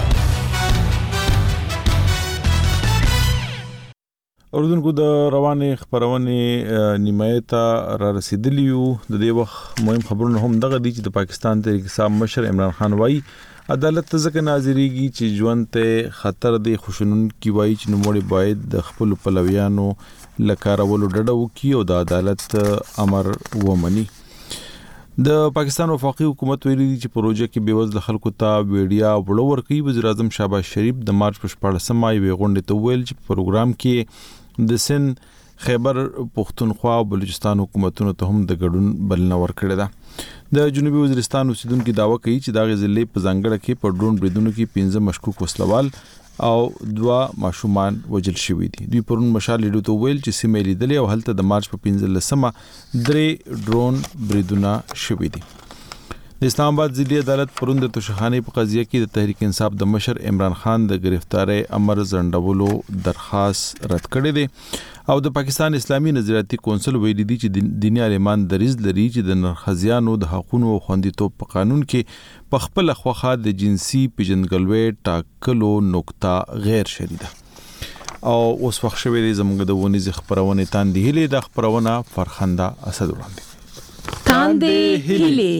اوردونکو د روانې خبرونه نیمایته را رسیدلیو د دې وخت مهم خبرونه هم دغه دي چې د پاکستان تحریک انصاف مشر عمران خان وایي عدالت ځکه ناظریږي چې ژوند ته خطر دی خوشنون کی وایي چې نوموړي باید د خپل پلویانو لکارولو ډډه وکړي او د عدالت امر ومني. د پاکستان وفاقي حکومت ویلي چې پروژه کې بیوزله خلکو ته ویډیا وړور کوي. وزیر اعظم شهباز شریف د مارچ په شپاړسمه یوې غونډې ته ویل چې پروګرام کې د سند خیبر پختونخوا او بلوچستان حکومتونو ته هم د ګډون بلنه ورکړې ده. د جنوبي وزیرستان اوسیدونکو داوا کوي چې دا غزلې په ځانګړه کې په ډرون بریدونو کې پنځه مشکوک وسلوال او دوا ماشومان وجل شوي دي. دوی پرون مشال لیدو ته ویل چې سیمه لیدلې او هلته د مارچ په پنځلسمه درې ډرون بریدونه شوي دي. د اسلام آباد ضلعي عدالت پرون د توشخانه په قضیه کې د تحریک انصاف د مشر عمران خان د گرفتاری امر ځنډولو درخواست رد کړی دی او د پاکستان اسلامي نظریاتي کونسل ویلي دی چې دیني عالمان دریز لري چې د نرخزیانو د حقوقو او خوندیتوب په قانون کې په خپل خوخه د جنسي پیژندګلوي ټاکلو نقطه غیر شرعي ده. او اوس وخت شوی دی زموږ د ونیز خبرونه تاندې هلي د خبرونه فرخنده اسد وړاندې تاندې هلي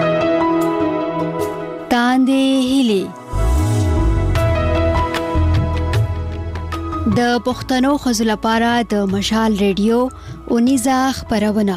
تاندې هلي د پښتنو خزل لپاره د مشال ریډیو اونیزه خبرونه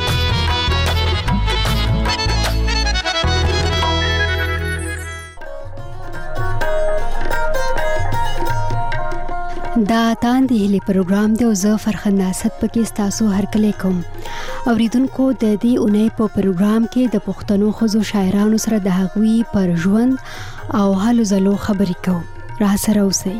دا تاندې هلي پروګرام دی او زه فرخنده اسد پکې تاسو هرکلی کوم. اوریدونکو د دې اونۍ په پروګرام کې د پښتنو خزو شاعرانو سره د هغوی پر ژوند او حالو زلو خبرې کوم. را سره اوسئ.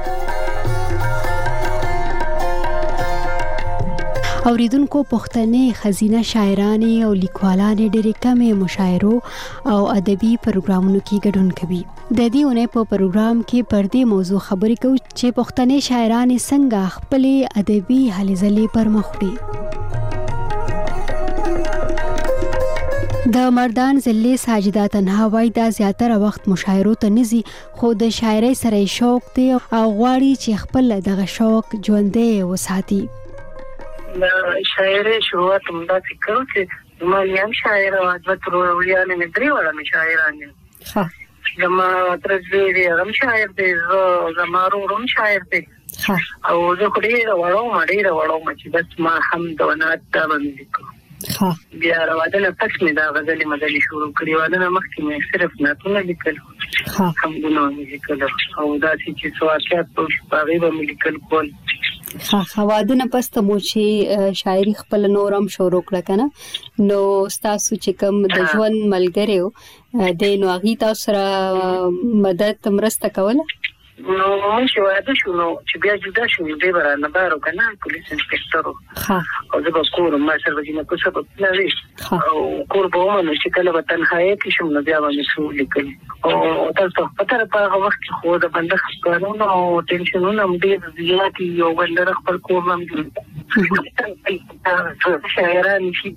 اوریدونکو پښتنې خزینه شاعرانې او لیکوالانې ډېرې کمې مشاعرو او ادبي پروګرامونو کې ګډون کوي. د دې اونۍ په پروګرام کې پر دې موضوع خبرې کوو چې پښتنې شاعرانې څنګه خپلې ادبي هلې ځلې پر مخ وړي. د مردان ضلع ساجده تنها وای دا زیاتره وخت مشاعرو ته نزي خو د شاعرۍ سره شوق دی او غواړي چې خپل دغه شوق ژوندۍ وساتي. شاعرۍ شروعات هم داسې کړو چې زما یم شاعره وه دوه تروریانې مې درې واړه مې شاعران یم. زما ترزوی دی هغه هم شاعر دی، زما ورور هم شاعر دی او زه خو ډېره وړه وم ډېره وړه وم چې بس ما هم د ونات دا به مې لیکو. بیا را واده نه پس مې دا غزلې مزلې شروع کړې. واده نه مخکې مې صرف نعتونه لیکل، حمدونه مې لیکل او داسې چې څه واقعات به وشي په هغې به مې لیکل کول. ها ها واده نه پس ته مو چې شاعري خپل نور هم شروع کړه کنه نو تاسو چې کوم د ژوند ملګری و د نو هغه تاسو سره مدد مرسته کوله؟ نو مونږ چې واده شو نو چې بیا جدا شو دی برانه بارو کنه پولیس انسپکټر او زه به کور ما سره وځم کو څه په لاري او کور به مونږ چې کله به تنهایی کې شوم نو بیا به مسؤل لیکل او تاسو په تر په هغه وخت خو د بنده خبرونه او ټینشنونه هم ډېر زیات یو بل خپل کور هم شاعران شي.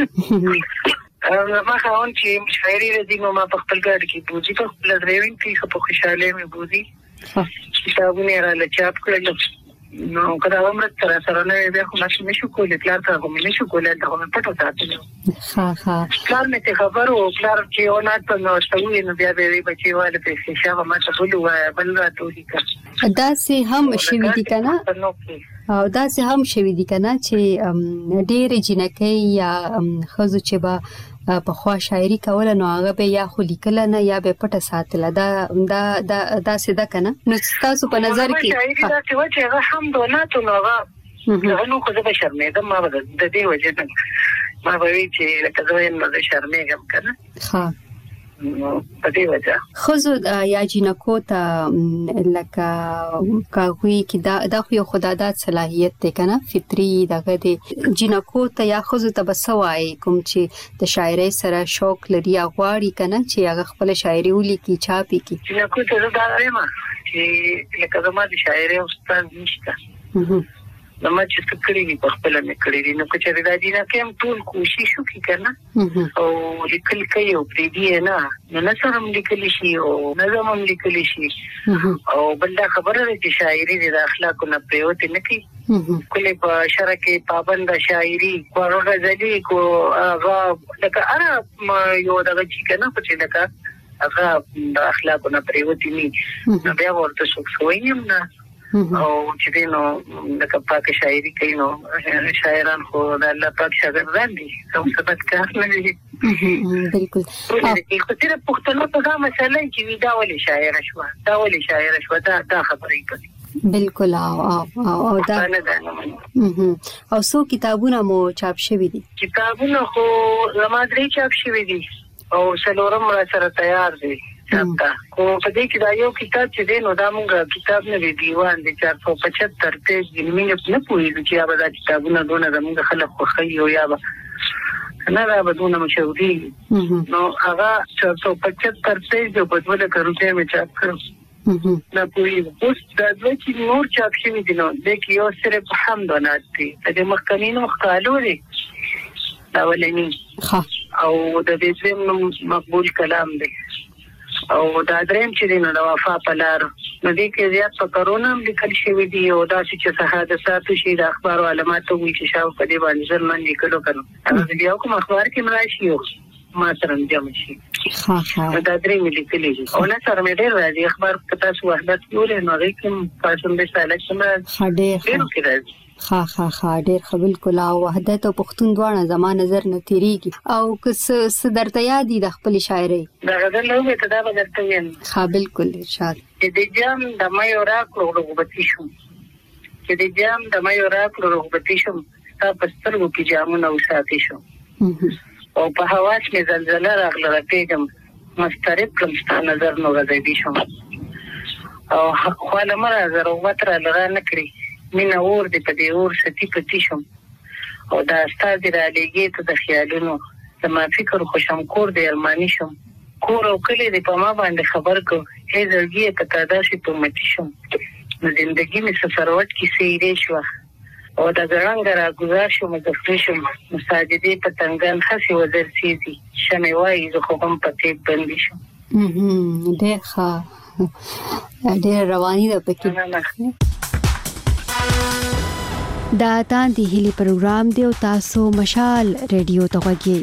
ما خاون چې شاعري ردی نو ما په خپل ګاډي کې بوزي په خپل ډرایوینګ کې په خوشاله مې بوزي کتابونه را لچاپ کړل نو کله عمر تر سره نه بیا خو ماشي نشو کولای پلار ته کوم نشو کولای دا په پټو ساتلو. ها ها پلار مې ته خبر او پلار چې ونات په نو شوی نو بیا به بچي واله په شیشه ما ته بولو بل راتو دي کا دا سه هم شوی دي کنه او دا سه هم شوی دي کنه چې ډېر جنکې یا خزو چې با په خوا شاعري کوله نو هغه به یا خو لیکل نه یا به پټه ساتله. دا دا دا دا سده کنه نو تاسو په نظر کې شاعري دا چې و چې هغه هم دوناتو نو هغه نو خو زه شرمېدم ما به د دې وجه ما به وی چې لکه زه یم زه شرمېږم کنه. ها په دې وجه خزو یا جنکو ته لکه کاوی کې دا د خو خدادات صلاحیت دی کنه فطری دغه دی جنکو ته یا خزو ته بسوای کوم چې د شاعرۍ سره شوق لري غواړي کنه چې هغه خپل شاعري ولیکي چاپي کی. جنکو ته دا وایم چې لکه زما د شاعرۍ استاد نشته نو چې څه کړی دي په خپل نه کړی دي نو چې دا دي نه کوم ټول کوشش وکړي کنه او لیکل کوي او پری دی نه نو نصرم لیکل شي او نظم هم لیکل شي او بل دا خبره ده چې شاعري د اخلاقو نه پریوت نه کوي کله په شرع کې پابند شاعري او غزلي کو هغه لکه اره یو دغه چې کنه په چې لکه هغه د اخلاقو نه پریوت نه نو بیا ورته څوک وایي نه او چې دینو د کپاک شاعري کوي نو شاعران خو د الله پاک شاګردان دي او ثبت کار نه دي بالکل خو تر پښتنو په دا مسله کې وی دا ولې شاعر شو دا ولې شاعر شو دا دا خبرې کوي بالکل او او دا او څو کتابونه مو چاپ شوي دي کتابونه خو زمادري چاپ شوي دي او څلورم را سره تیار دي چاپتا خو په دې کې دا یو کتاب چې دی نو دا موږ کتاب نه دی دیوان دی چار سو پچهتر پیج د مینې نه پوهیږي چې هغه د کتابونو دونه د موږ خلک خوښي او یا به نه را بدونه مشهوري نو هغه چار سو پچهتر پیج د بدوله کروته مې چاپ کړو نه پوهیږي اوس دا چې نور چاپ شوي دي نو د کې یو صرف حمد ونات دي د مخکنینو خالو دي دا ولني او د دې زم مقبول کلام دی او دا دریم چې دینه د وفا په لار نو دې کې زیات په کرونا هم لیکل شوی دی او دا چې حادثات شي د اخبار او علامات وی چې شاو په دې باندې ځل لیکلو کړو هغه بیا کوم اخبار کې مراشي او ما سره جمع شي ها ها دا دریم لیکل دي او نه سره مې ډېر راځي اخبار په تاسو وحدت یولې نو هغه کوم پاتون به سالک سم هډه ها ها ها ډېر خبل کلا وحدت او پښتون دواړه زمانه نظر نه تیریږي او کس درته یادي د خپل شاعري دا غزل له ته دا بدرته یم ها بالکل ارشاد د جام د مې اوراق رغبتي شو چې د جام د مې اوراق رغبتي شو تا پسترګو کې جامونه وساتې شو او په هواش کې زلزلہ راغله پیغام مسترب کمستا نظر نو غځې شو او خپل مره ضرورت را لغانه کړی مين اور دې په دې اور ستي پتی شم او دا استاد را لګي ته د خیالونو زما فکر خوشم کور دی ارمانی شم کور او کلی دې په ما باندې خبر کو هي زړګي په تاداشي ته متي شم نو زندگی می سفروت کی سیرې شو او دا څنګه را گزار شو مزفر شم مساجدې په تنگان خسي وزر سيزي شمه وای زه خو هم پټې بندي شم ډېر ښه ډېر رواني ده پکې دا تان دی هلی پروګرام دی او تاسو مشال ریډیو ته غوږی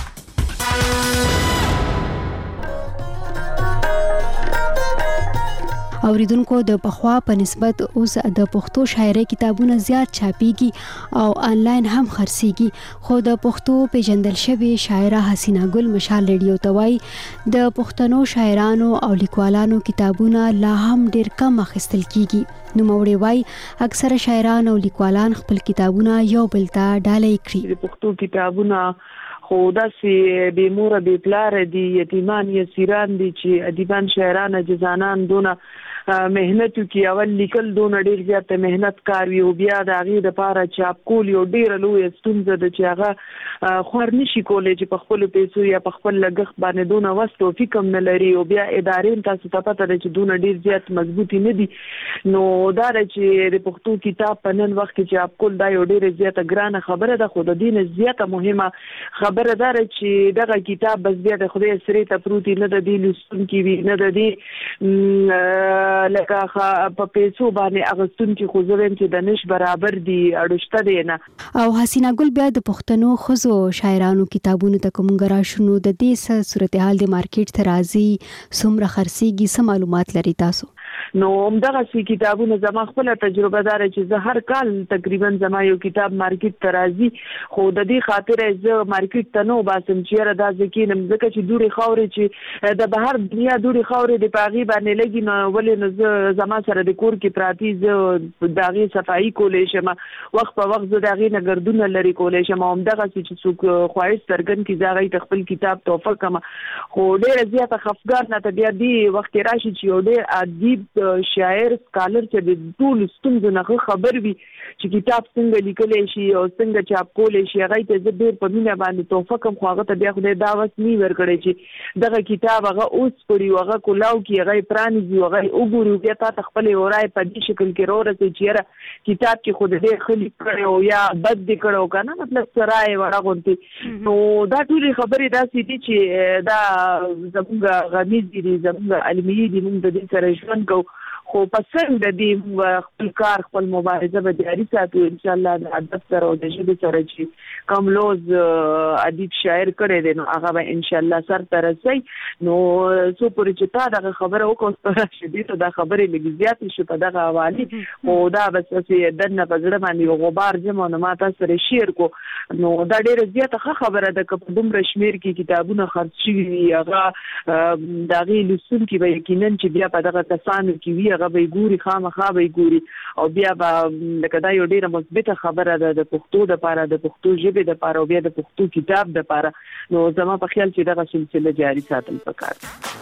اوریدونکو د پخوا په نسبت اوس د پښتو شاعري کتابونه زیات چاپيږي او انلاین هم خرڅيږي خو د پښتو پیژندل شوی شاعره حسینا ګل مشال ریډیو توای د پښتنو شاعرانو او لیکوالانو کتابونه لا هم ډیر کم اخیستل کیږي نو موړي وای اکثره شاعران او لیکوالان خپل کتابونه یو بل ته ډالۍ کړی د پښتو کتابونه خو داسې بې موره بې پلاره دي یتیمان یسیران دي چې ادیبان شاعران جزانان دونه مهنت کی اول لیکل دونه ډیر زیات مهنت کار وی او بیا د هغه د پاره چاپ کول یو ډیر لوی ستونزه د چې هغه خور نشي کولای چې په خپل پیسو یا په خپل لګښ باندې دونه وستو فکم نه لري او بیا ادارې تاسو ته پته ده چې دونه ډیر زیات مضبوطی نه دي نو دا چې د پښتو کتاب په نن وخت کې چاپ کول دا یو ډیر زیات ګرانه خبره ده خو د دین زیاته مهمه خبره ده چې دغه کتاب بس بیا د خدای سره ته پروتي نه د دې لستون کې وی نه د دې لکه په پیسو باندې اغستون کې خو زرم چې د نش برابر دي اړشته دي نه او حسینا ګل بیا د پښتنو خزو شاعرانو کتابونو ته کوم غراشونو د دې صورتحال د مارکیټ ترازی سمره خرسيږي سم معلومات لري تاسو نو همدغه سي کتابونه زما خپل تجربه دار چې زه هر کال تقریبا زما یو کتاب مارکیټ ترازی خو د دې خاطر زه مارکیټ ته نو باسم چې را د ځکینم ځکه چې دوری خاورې چې د بهر دنیا دوری خاورې د پاغي باندې لګي نو ولې نو زما سره د کور کې پراتی زه داغي صفائی کولې شم وخت په وخت زه داغي نه ګردونه لري کولې شم همدغه چې څوک خواهش ترګن کې زاغي خپل کتاب توفه کما خو ډېر زیات خفګان نه ته بیا دی وخت راشي چې ډېر ادیب شاعر سکالر چې د ټول ستونزو نه خبر وي چې کتاب څنګه لیکل شي او څنګه چاپ کول شي هغه ته زه ډېر په مینه باندې توفه کوم خو هغه ته بیا خدای دا وس نی ورکړي چې دغه کتاب هغه اوس پړي هغه کولاو کې هغه پرانیزي هغه وګوري بیا تا خپل ورای په دې شکل کې ورته چې کتاب کې خود دې خلی کړو یا بد دې کړو کنه مطلب سرای ورغونتي نو دا ټول خبرې دا سيدي چې دا زموږ غنیز دي زموږ علمي دي موږ د دې سره ژوند کوو خو پسند د دې خپل کار خپل مبارزه به جاری ساتو ان شاء الله د ادب سره او د ژبې سره چې کوم لوز ادیب شاعر کړي دي نو هغه به ان شاء الله سر ترسي نو سو پرې چې تا دا خبره وکړه شدید دا خبره لګي زیات شي په دغه حواله او دا بس چې دنه په ځړ باندې غبار جمع نه ماته سره شیر کو نو دا ډیره زیاته خبره ده که په دومره شمیر کې کتابونه خرڅ شي هغه دا غي لسون کې به یقینا چې بیا په دغه کسانو کې وی هغه به ګوري خامخا به ګوري او بیا به لکه دا یو ډیره مثبته خبره ده د پښتو د لپاره د پښتو ژبې د لپاره او بیا د پښتو کتاب د لپاره نو زما په خیال چې دغه سلسله جاری ساتل پکار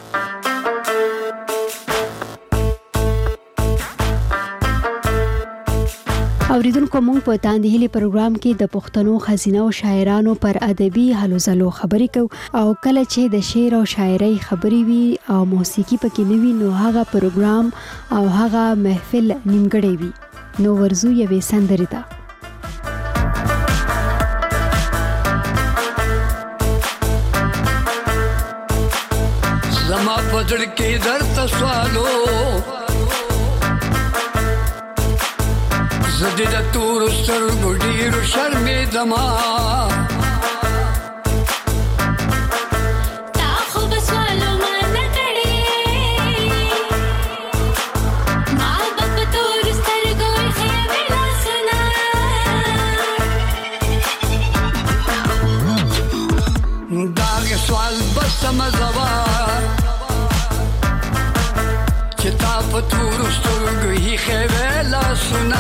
اوریدونکو مونږ په تاندې هلي پروګرام کې د پښتنو خزینه او شاعرانو پر ادبي هلو ځلو خبرې کو او کله چې د شعر او شاعرۍ خبرې وي او موسیقي پکې نه وي نو هغه پروګرام او هغه محفل نیمګړی وي نو ورزو یوې سندرې ته زما پدړ کې درته سوالو زدی د تور سترګو ډیرو شرمې دما تا خو بسوالو ما نه کړې ما په تور سترګو خېمه لاسونه دا سوال بس مزوا چې تا په تور سترګو خېمه لاسونه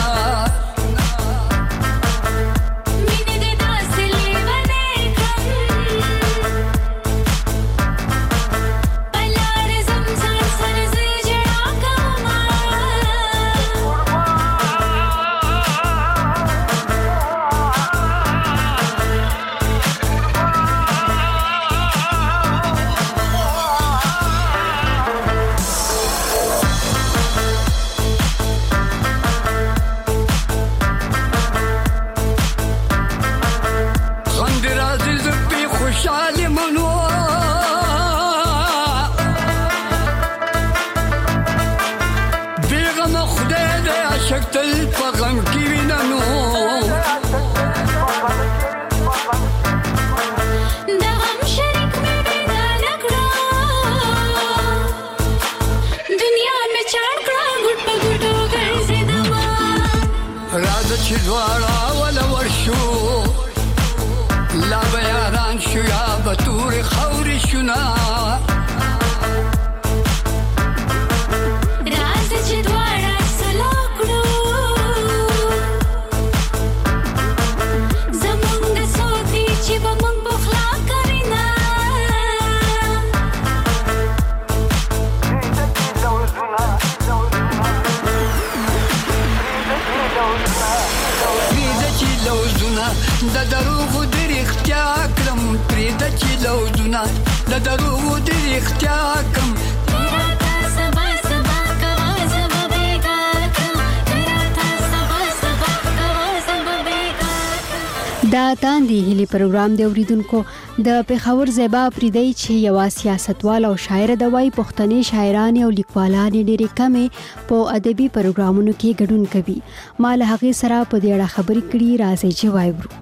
دا تاندې هلي پروګرام دی اوریدونکو د پیښور زیبا پریدي چې یو سیاستوال او شاعر د وای پښتني شاعران او لیکوالان ډېرې کمې په ادبي پروګرامونو کې ګډون کوي مال هغه سره په دې اړه خبرې کړي راځي چې وایو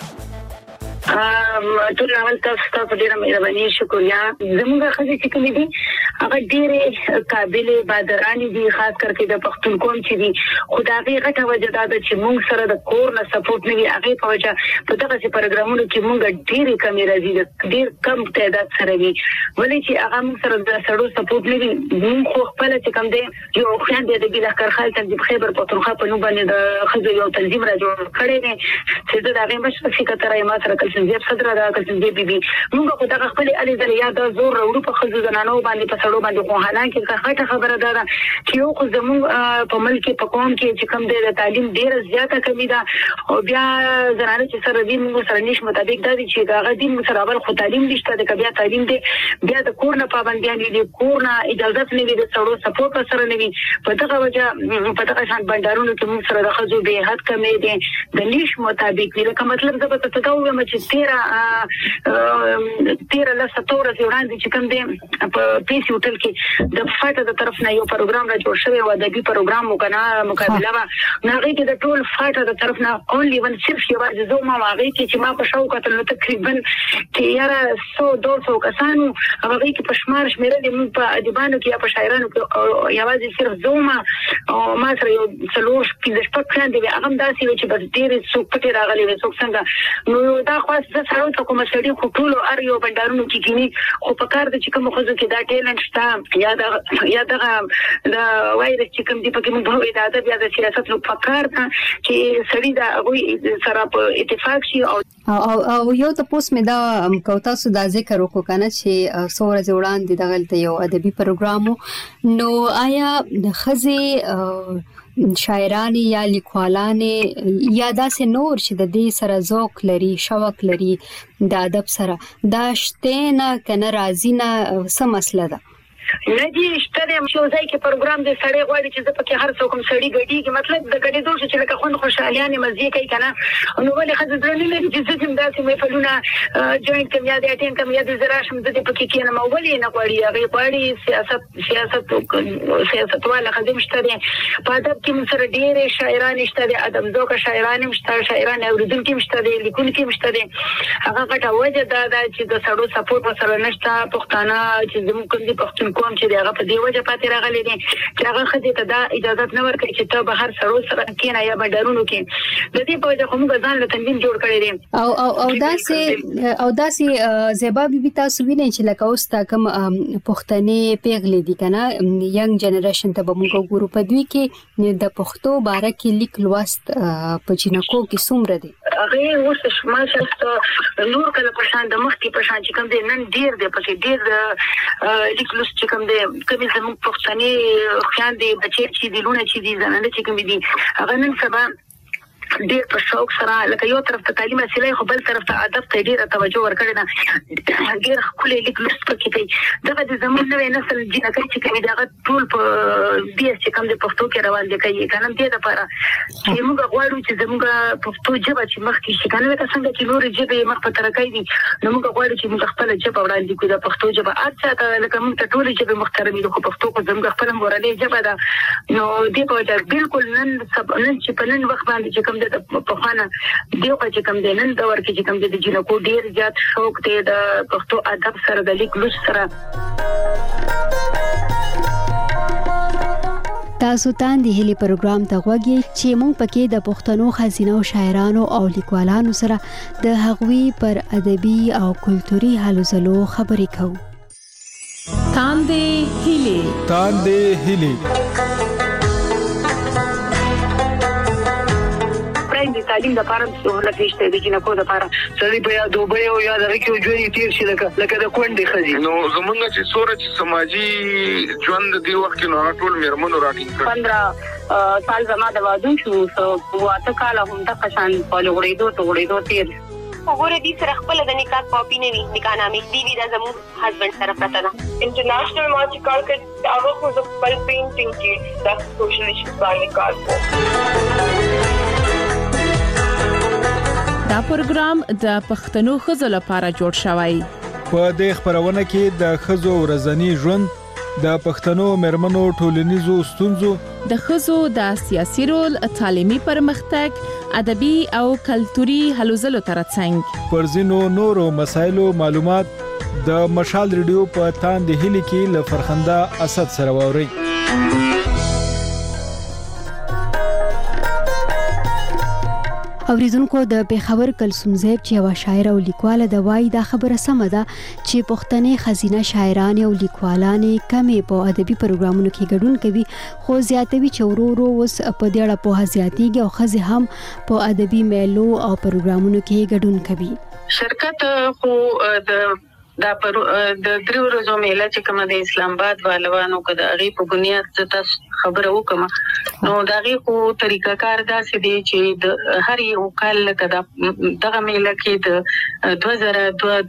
ټول ناول تاسو ته په ډیره مهرباني شکریا زموږ خزي چې کوم دي هغه ډیره قابل بادرانی دي خاص کرکه د پښتون قوم چې دي خدای غټه وجه دا چې موږ سره د کور نه سپورټ نه وي هغه په وجه په دغه پروګرامونو کې موږ ډیره کمی راځي ډیر کم تعداد سره وي ولې چې هغه موږ سره د سړو سپورټ نه وي موږ خو خپل چې کوم دي یو خیان دي د بل کارخال تنظیم خیبر پښتونخوا په نوم باندې د خزو یو تنظیم را جوړ کړی دی چې دا هغه مشر سکرټری ما سره کله زیات صدر دا کله بي بي موږ په دغه خپل علي زل یاد زور وروړو په خزو زنانو باندې په سړو باندې خو حالانکه ښه خبره ده چې یو خو زموږ په ملک په قوم کې چې کوم د تعلیم ډیره زیاته کمی ده او بیا زنانه چې سره دین موږ سره نش مطابق ده چې دا غدي موږ سره اول خو تعلیم نشته د کبیا تعلیم دی بیا د کور نه پابندیان دي کور نه اجازه نه وي د سړو سپورټ سره نه وي په دغه وجه په دغه شان بندرونو کې موږ سره د خزو به حد کمی دي د نش مطابق دی لکه مطلب زه به تاسو وایم چې تیرا تیرا له ستوره وړاندې چې کوم دی په پیسي هوټل کې د فاټه د طرف نه یو پروګرام را جوړ شوی و ادبي پروګرام وکنه مقابله وا ناغې کې د ټول فاټه د طرف نه اونلی ون صرف یو ځای زه ما واغې کې چې ما په شاو کتل نو تقریبا کې یاره سو دو سو کسانو هغه کې په شمار شمیره دي موږ په ادبانو کې یا په شاعرانو کې یوازې صرف زوما او ما سره یو څلور پنځه شپږ کسان دي هغه داسې و چې بس ډېر څوک پټې راغلي وي څوک څنګه نو دا خاص د سره ته کوم سړي خو ټول ار یو بندرونو کې کینی خو په کار د چې کوم خزو کې دا ټیلنټ شته یا دا یا دا د وایرس چې کوم دی په کوم په د ادب یا د سیاست لو په کار چې سړي دا غوي سره په اتفاق شي او او یو تاسو مې دا کوتا سو دا ذکر وکړ کنه چې سوره جوړان دي دغه یو ادبي پروګرام نو آیا د خزي شاعرانی یا لیکوالانې یا داسې نور چې د دې سره ذوق لري شوق لري د ادب سره دا شته نه کنه راضی نه څه مسله ده ندی شته د یو ځای کې پروګرام د سړی غواړي چې د پکې هر څوک سړی غډیږي مطلب د غډې دوه چې لکه خوند خوشالیانه مزه کوي کنه نو ولې خځه درنه لري چې زم داسې مې فلونه جوائنټ کم یا د اټین کم یا د زراشم د پکې کېنه مو ولې نه غواړي هغه غواړي سیاست سیاست سیاست والا خځه مشته دي په ادب کې موږ سره ډېر شاعران شته دي ادم ذوق شاعران مشته شاعران اوریدونکو مشته دي لیکونکو مشته دي هغه غټه وجه دا چې د سړو سپورټ سره نشته پښتانه چې زموږ کوم دي پښتون کوم چې هغه په دی وجه پاتې راغلي دي چې هغه خدای ته دا اجازه نه ورکړي چې ته به هر سړو سره کېنه یا بندرونو کې د دې په وجه کوم ځان له تنظیم جوړ کړی دي او او او داسې او داسې زیبا بي تاسو وینئ چې لکه اوس تا کوم پښتنې پیغلې دي کنه ینګ جنریشن ته به موږ ګورو په دوی کې د پښتو باره کې لیک لوست په جنکو کې څومره دي هغه اوس شماشه نور کله په شان د مخ کې په شان چې کوم دي نن ډیر دی پکې ډیر لیک لوست چې کوم دي کومې زموږ پښتنې خیان دي بچي چې دي لونه چې دي زنانه چې کوم دي هغه نن سبا ډېر په شوق سره لکه یو طرف ته تعلیم حاصلای خو بل طرف ته ادب ته ډېر توجه ورکړي نه ډېر خپل لیک لوست پکې کوي دغه د زمون نوې نسل جنکۍ چې کوي دغه ټول په بي اس چې کوم د پښتو کې روان دي کوي کنه دې لپاره چې موږ غواړو چې زموږ پښتو ژبه چې مخکې شي کنه لکه څنګه چې نور ژبې مخ په ترکای دي نو موږ غواړو چې موږ خپل ژبه وړاندې کړو د پښتو ژبه اته لکه موږ ته ټول ژبې محترمې دي خو پښتو کو زموږ خپل مورنۍ ژبه ده نو دې په وجه بالکل نن نن چې په نن وخت باندې چې کوم د په خانه دیو چې کوم د نن دور کې چې کوم د جنکو ډیر زیات شوق دی د پښتو ادب سره د لیک لوست سره تاسو ته د هلي پروګرام ته غوږی چې مونږ پکې د پښتنو خزینه او شاعرانو او لیکوالانو سره د هغوی پر ادبي او کلتوري هلو ځلو خبرې کوو تاندې هلي تاندې هلي د تعلیم لپاره سهولت نشته د جنکو لپاره سړي په یاد وبې او یاد راکې ژوند تیر شي لکه لکه د کونډې خزي نو زمونږ چې سورج سماجی ژوند دی وخت کې نو ټول میرمنو راټینګ کړ پندرہ سال زما د واده شو سو واته کال هم د قشان په لغړېدو ته غړېدو تیر وګوره دې سره خپل د نکاح کاپی نه وي نکاح نامې دی وی د زموږ هسبند سره پراته ده انټرنیشنل ما چې کار کړ هغه خو د خپل پینټینګ کې د سوشل ایشوز باندې کار کوي دا پروګرام د پښتنو خزو لپاره جوړ شوی په دې خبرونه کې د خزو ورځنی ژوند د پښتنو مرمنو ټولنیزو ستونزو د خزو د سیاسي رول تعلیمي پرمختګ ادبي او کلتوري هلو ځلو ترڅنګ پر ځینو نورو مسایلو معلومات د مشال ریډیو په تاندې هلي کې ل فرخنده اسد سره ووري اوریدونکو د پیښور کلثوم زیب چې یو شاعر او لیکواله د وای دا خبره سمه ده چې پښتنې خزینه شاعران او لیکوالان کمې په ادبي پروګرامونو کې ګډون کوي خو زیاتوي چې ورو ورو اوس په دې اړه په زیاتیږي او خزي هم په ادبي میلو او پروګرامونو کې ګډون کوي شرکت خو د دا پر د درو ورځو میله چې کومه د اسلام آباد والوانو کده غي په بنیاد ته خبره وکم نو دا غي خو طریقہ کار دا سې دی چې د هر یو کال کده دغه میله کې د دوه زره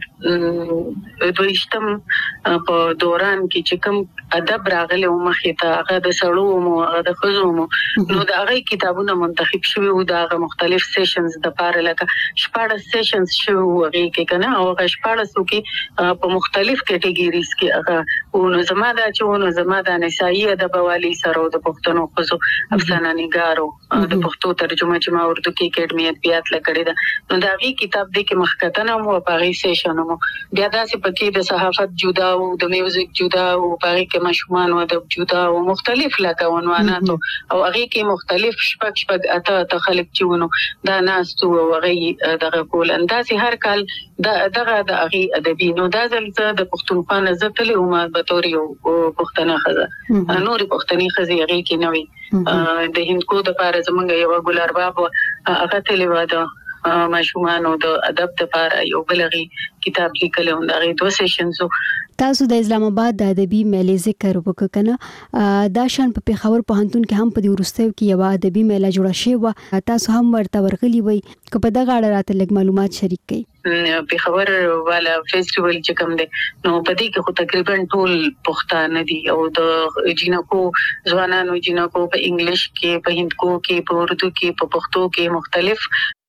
دوه په دوران کې چې کوم ادب راغلی او مخې ته هغه د سړو مو هغه د خزو مو نو دا غي کتابونه منتخب شوی او دا مختلف سیشنز د پاره لکه شپږ سیشنز شو هغه کې کنه او هغه شپږ سو کې په مختلف کټګوریز کې هغه او نو زما دا چې نو زما د نسایي ادب والی سره د پښتنو خزو افسانه نګارو د پښتو ترجمه چې ما اردو کې اکیډمي ادبیات لکړې ده نو دا غي کتاب د کې مخکتنه مو په غي سیشن مو بیا دا چې پکې د صحافت جدا او د میوزیک جدا او په غي کې مشمان او د جدا او مختلف لکه عنوانات او هغه کې مختلف شپږ شپږ اته ته خلک چېونو دا ناس تو هغه دغه کول انداسي هر کال دغه د هغه ادبي نو دا ځل د پښتونخوا نظر تل او ما به تور یو پښتنه خزه نوري پښتني خزه هغه کې نوې د هندکو د پاره زمونږ یو ګلار باب هغه تل واده ماشومان او د ادب لپاره یو بلغي کتاب لیکل او دا غي دوه سیشنز تاسو د اسلام آباد د ادبي میلې ذکر وکړه دا شان په پیښور پوهنتون کې هم په دې ورستیو کې یو ادبي میله جوړه شوې و تاسو هم ورته ورغلي وي که په دغه اړه راته لږ معلومات شریک کړئ پیښور والا فیسټیوال چې کوم دی نو په دې کې خو تقریبا ټول پښتانه دي او د جنکو ځوانانو جنکو په انګلیش کې په هندکو کې په اردو کې په پښتو کې مختلف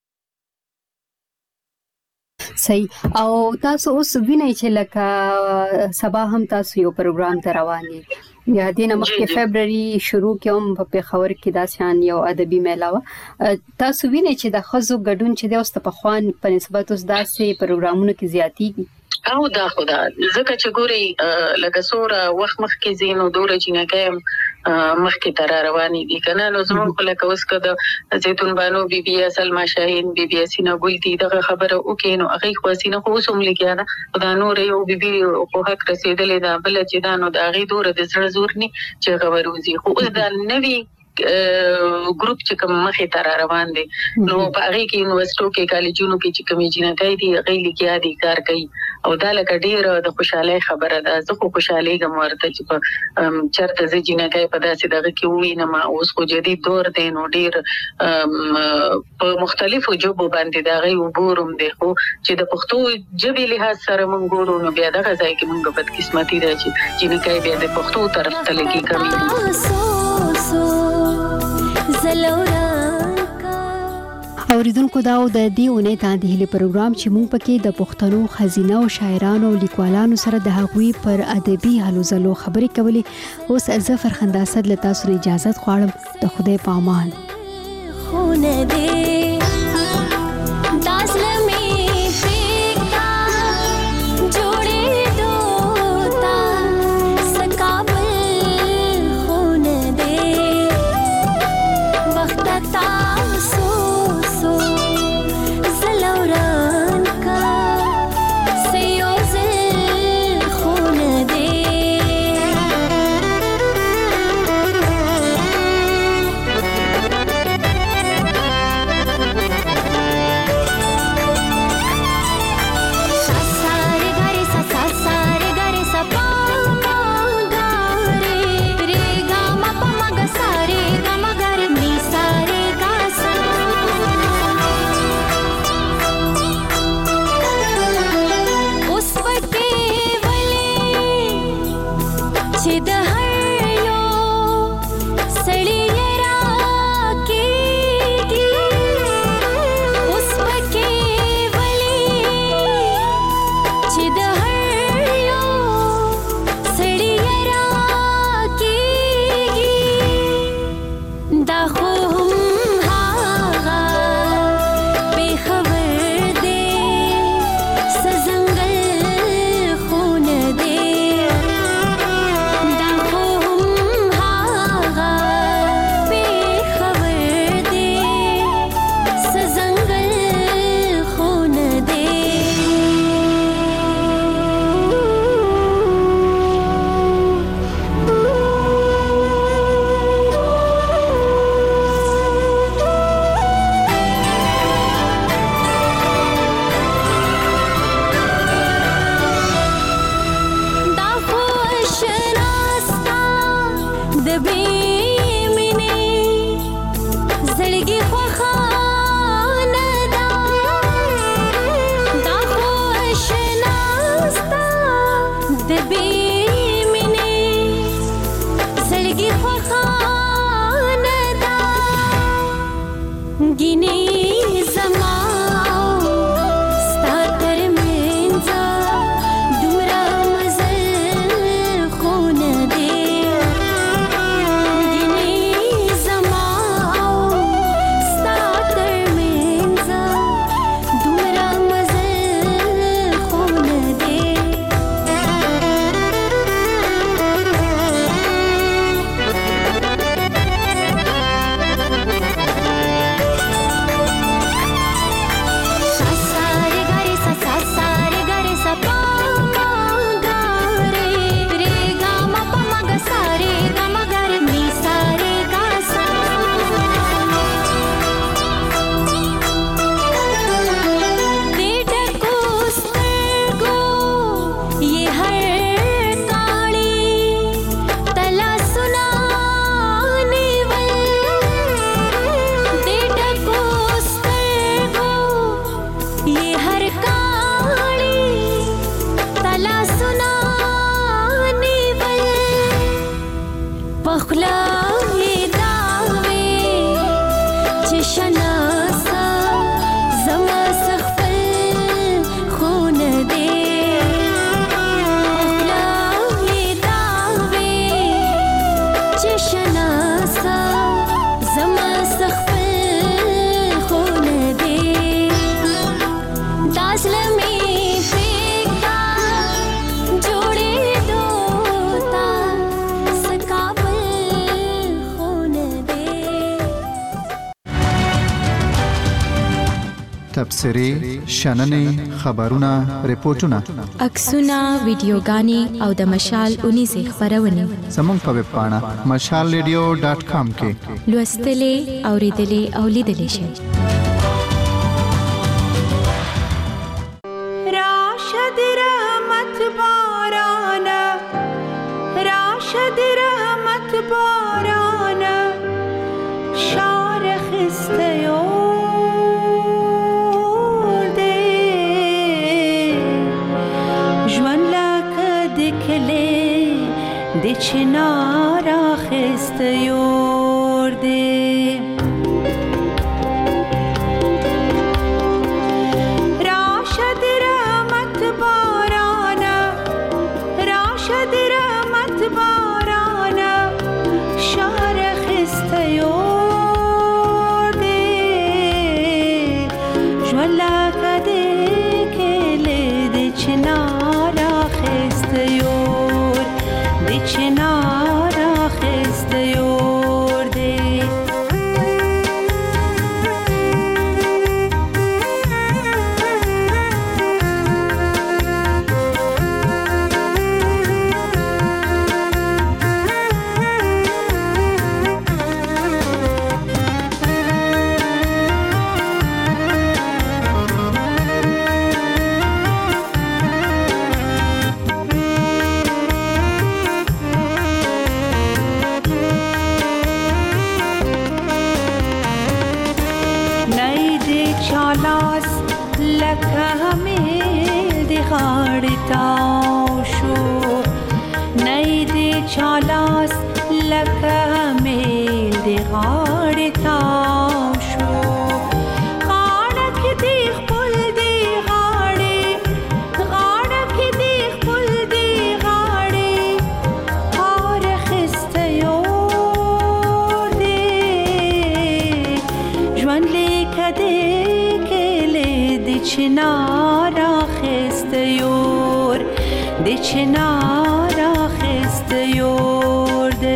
صحیح او تاسو اوس وینئ چې لکه سبا هم تاسو یو پروګرام ته روان یې یا دینه مخکې فبرवरी شروع کوم په پیښور کې دا شان یو ادبي میله و تاسو وینئ چې د خزو ګډون چې د اوس په خوان په نسبت اوس داسې پروګرامونو کې زیاتېږي او دا خدا زکه چې ګوري لکه سوره وخت مخ کې زینو دوره جنګم مخ کې تر رواني دي کنه نو زموږ خلک اوس کده زيتون بانو بي بي سلمى شاهین بي بي سینا ګل دي دغه خبره وکي نو هغه خو سینا خو سم لګیا دا دا نور یو بي بي خو حق رسیدلې دا بل چې دا نو دا غي دوره د سره زور ني چې غوروزي خو اوس دا نوي ګروپ چې کوم مخې تر روان دي نو په هغه کې یونیورسيټو کې کالجونو کې چې کومې جنګای دي هغه لګیا دي کار کوي او دا لکه ډیر د خوشاله خبره ده زه خو خوشاله ګم ورته چې په چرته زه جنګای په داسې دغه کې وینم اوس خو جديد دور دی نو ډیر په مختلفو جوبو باندې دا غي وګورم دی خو چې د پښتو ژبې لحاظ سره مونږ ګورو نو بیا دغه ځای کې مونږ په قسمتي دی چې جنګای بیا د پښتو طرف ته لګي کوي اوریدونکو دا د دې اونۍ تاندې هلي پروګرام چې موږ پکې د پښتنو خزینه او شاعرانو او لیکوالانو سره د هغوی پر ادبي هلو ځلو خبرې کولې اوس زه فرخنده اسد له تاسو اجازه غواړم د خدای په امان خونه دې داسلمي تبصرې شننې خبرونه ریپورتونه عکسونه ویډیوګانې او د مشال اونیزې خبرونه زموږ په ویب پاڼه مشال ریډیو ډاټ کام کې لوستلې اوریدلې او لیدلې شئ. راشد رحمت باران راشد رحمت باران شار خسته یور دے ژوند لکه د کلي د چنار خسته یور دے چالاس لکه میل دی غاړې تاو شو غاړه کې دی خپل دی غاړې غاړه کې دی خپل دی غاړې هار خسته یور دی ژوند لیکه دی کلی دی چنار خسته یور دی چنار خسته یور دی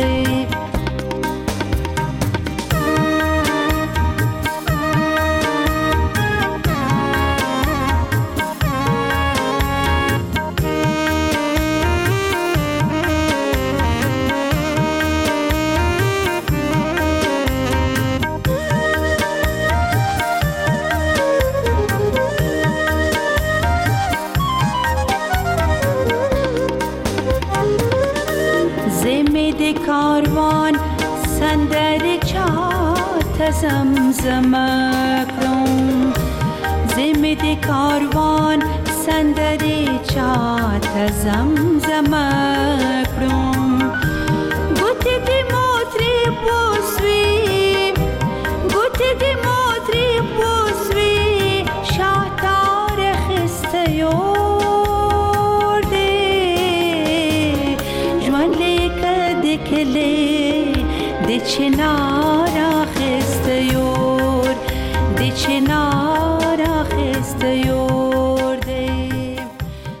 کاروان سندر چات زمزم کړم زمې د کاروان سندر چات زمزم کړم ګوتې دې موترې پوسوي ګوتې دې موترې پوسوي شاتار خسته یور دی ژوند لیکه د کلي د چنار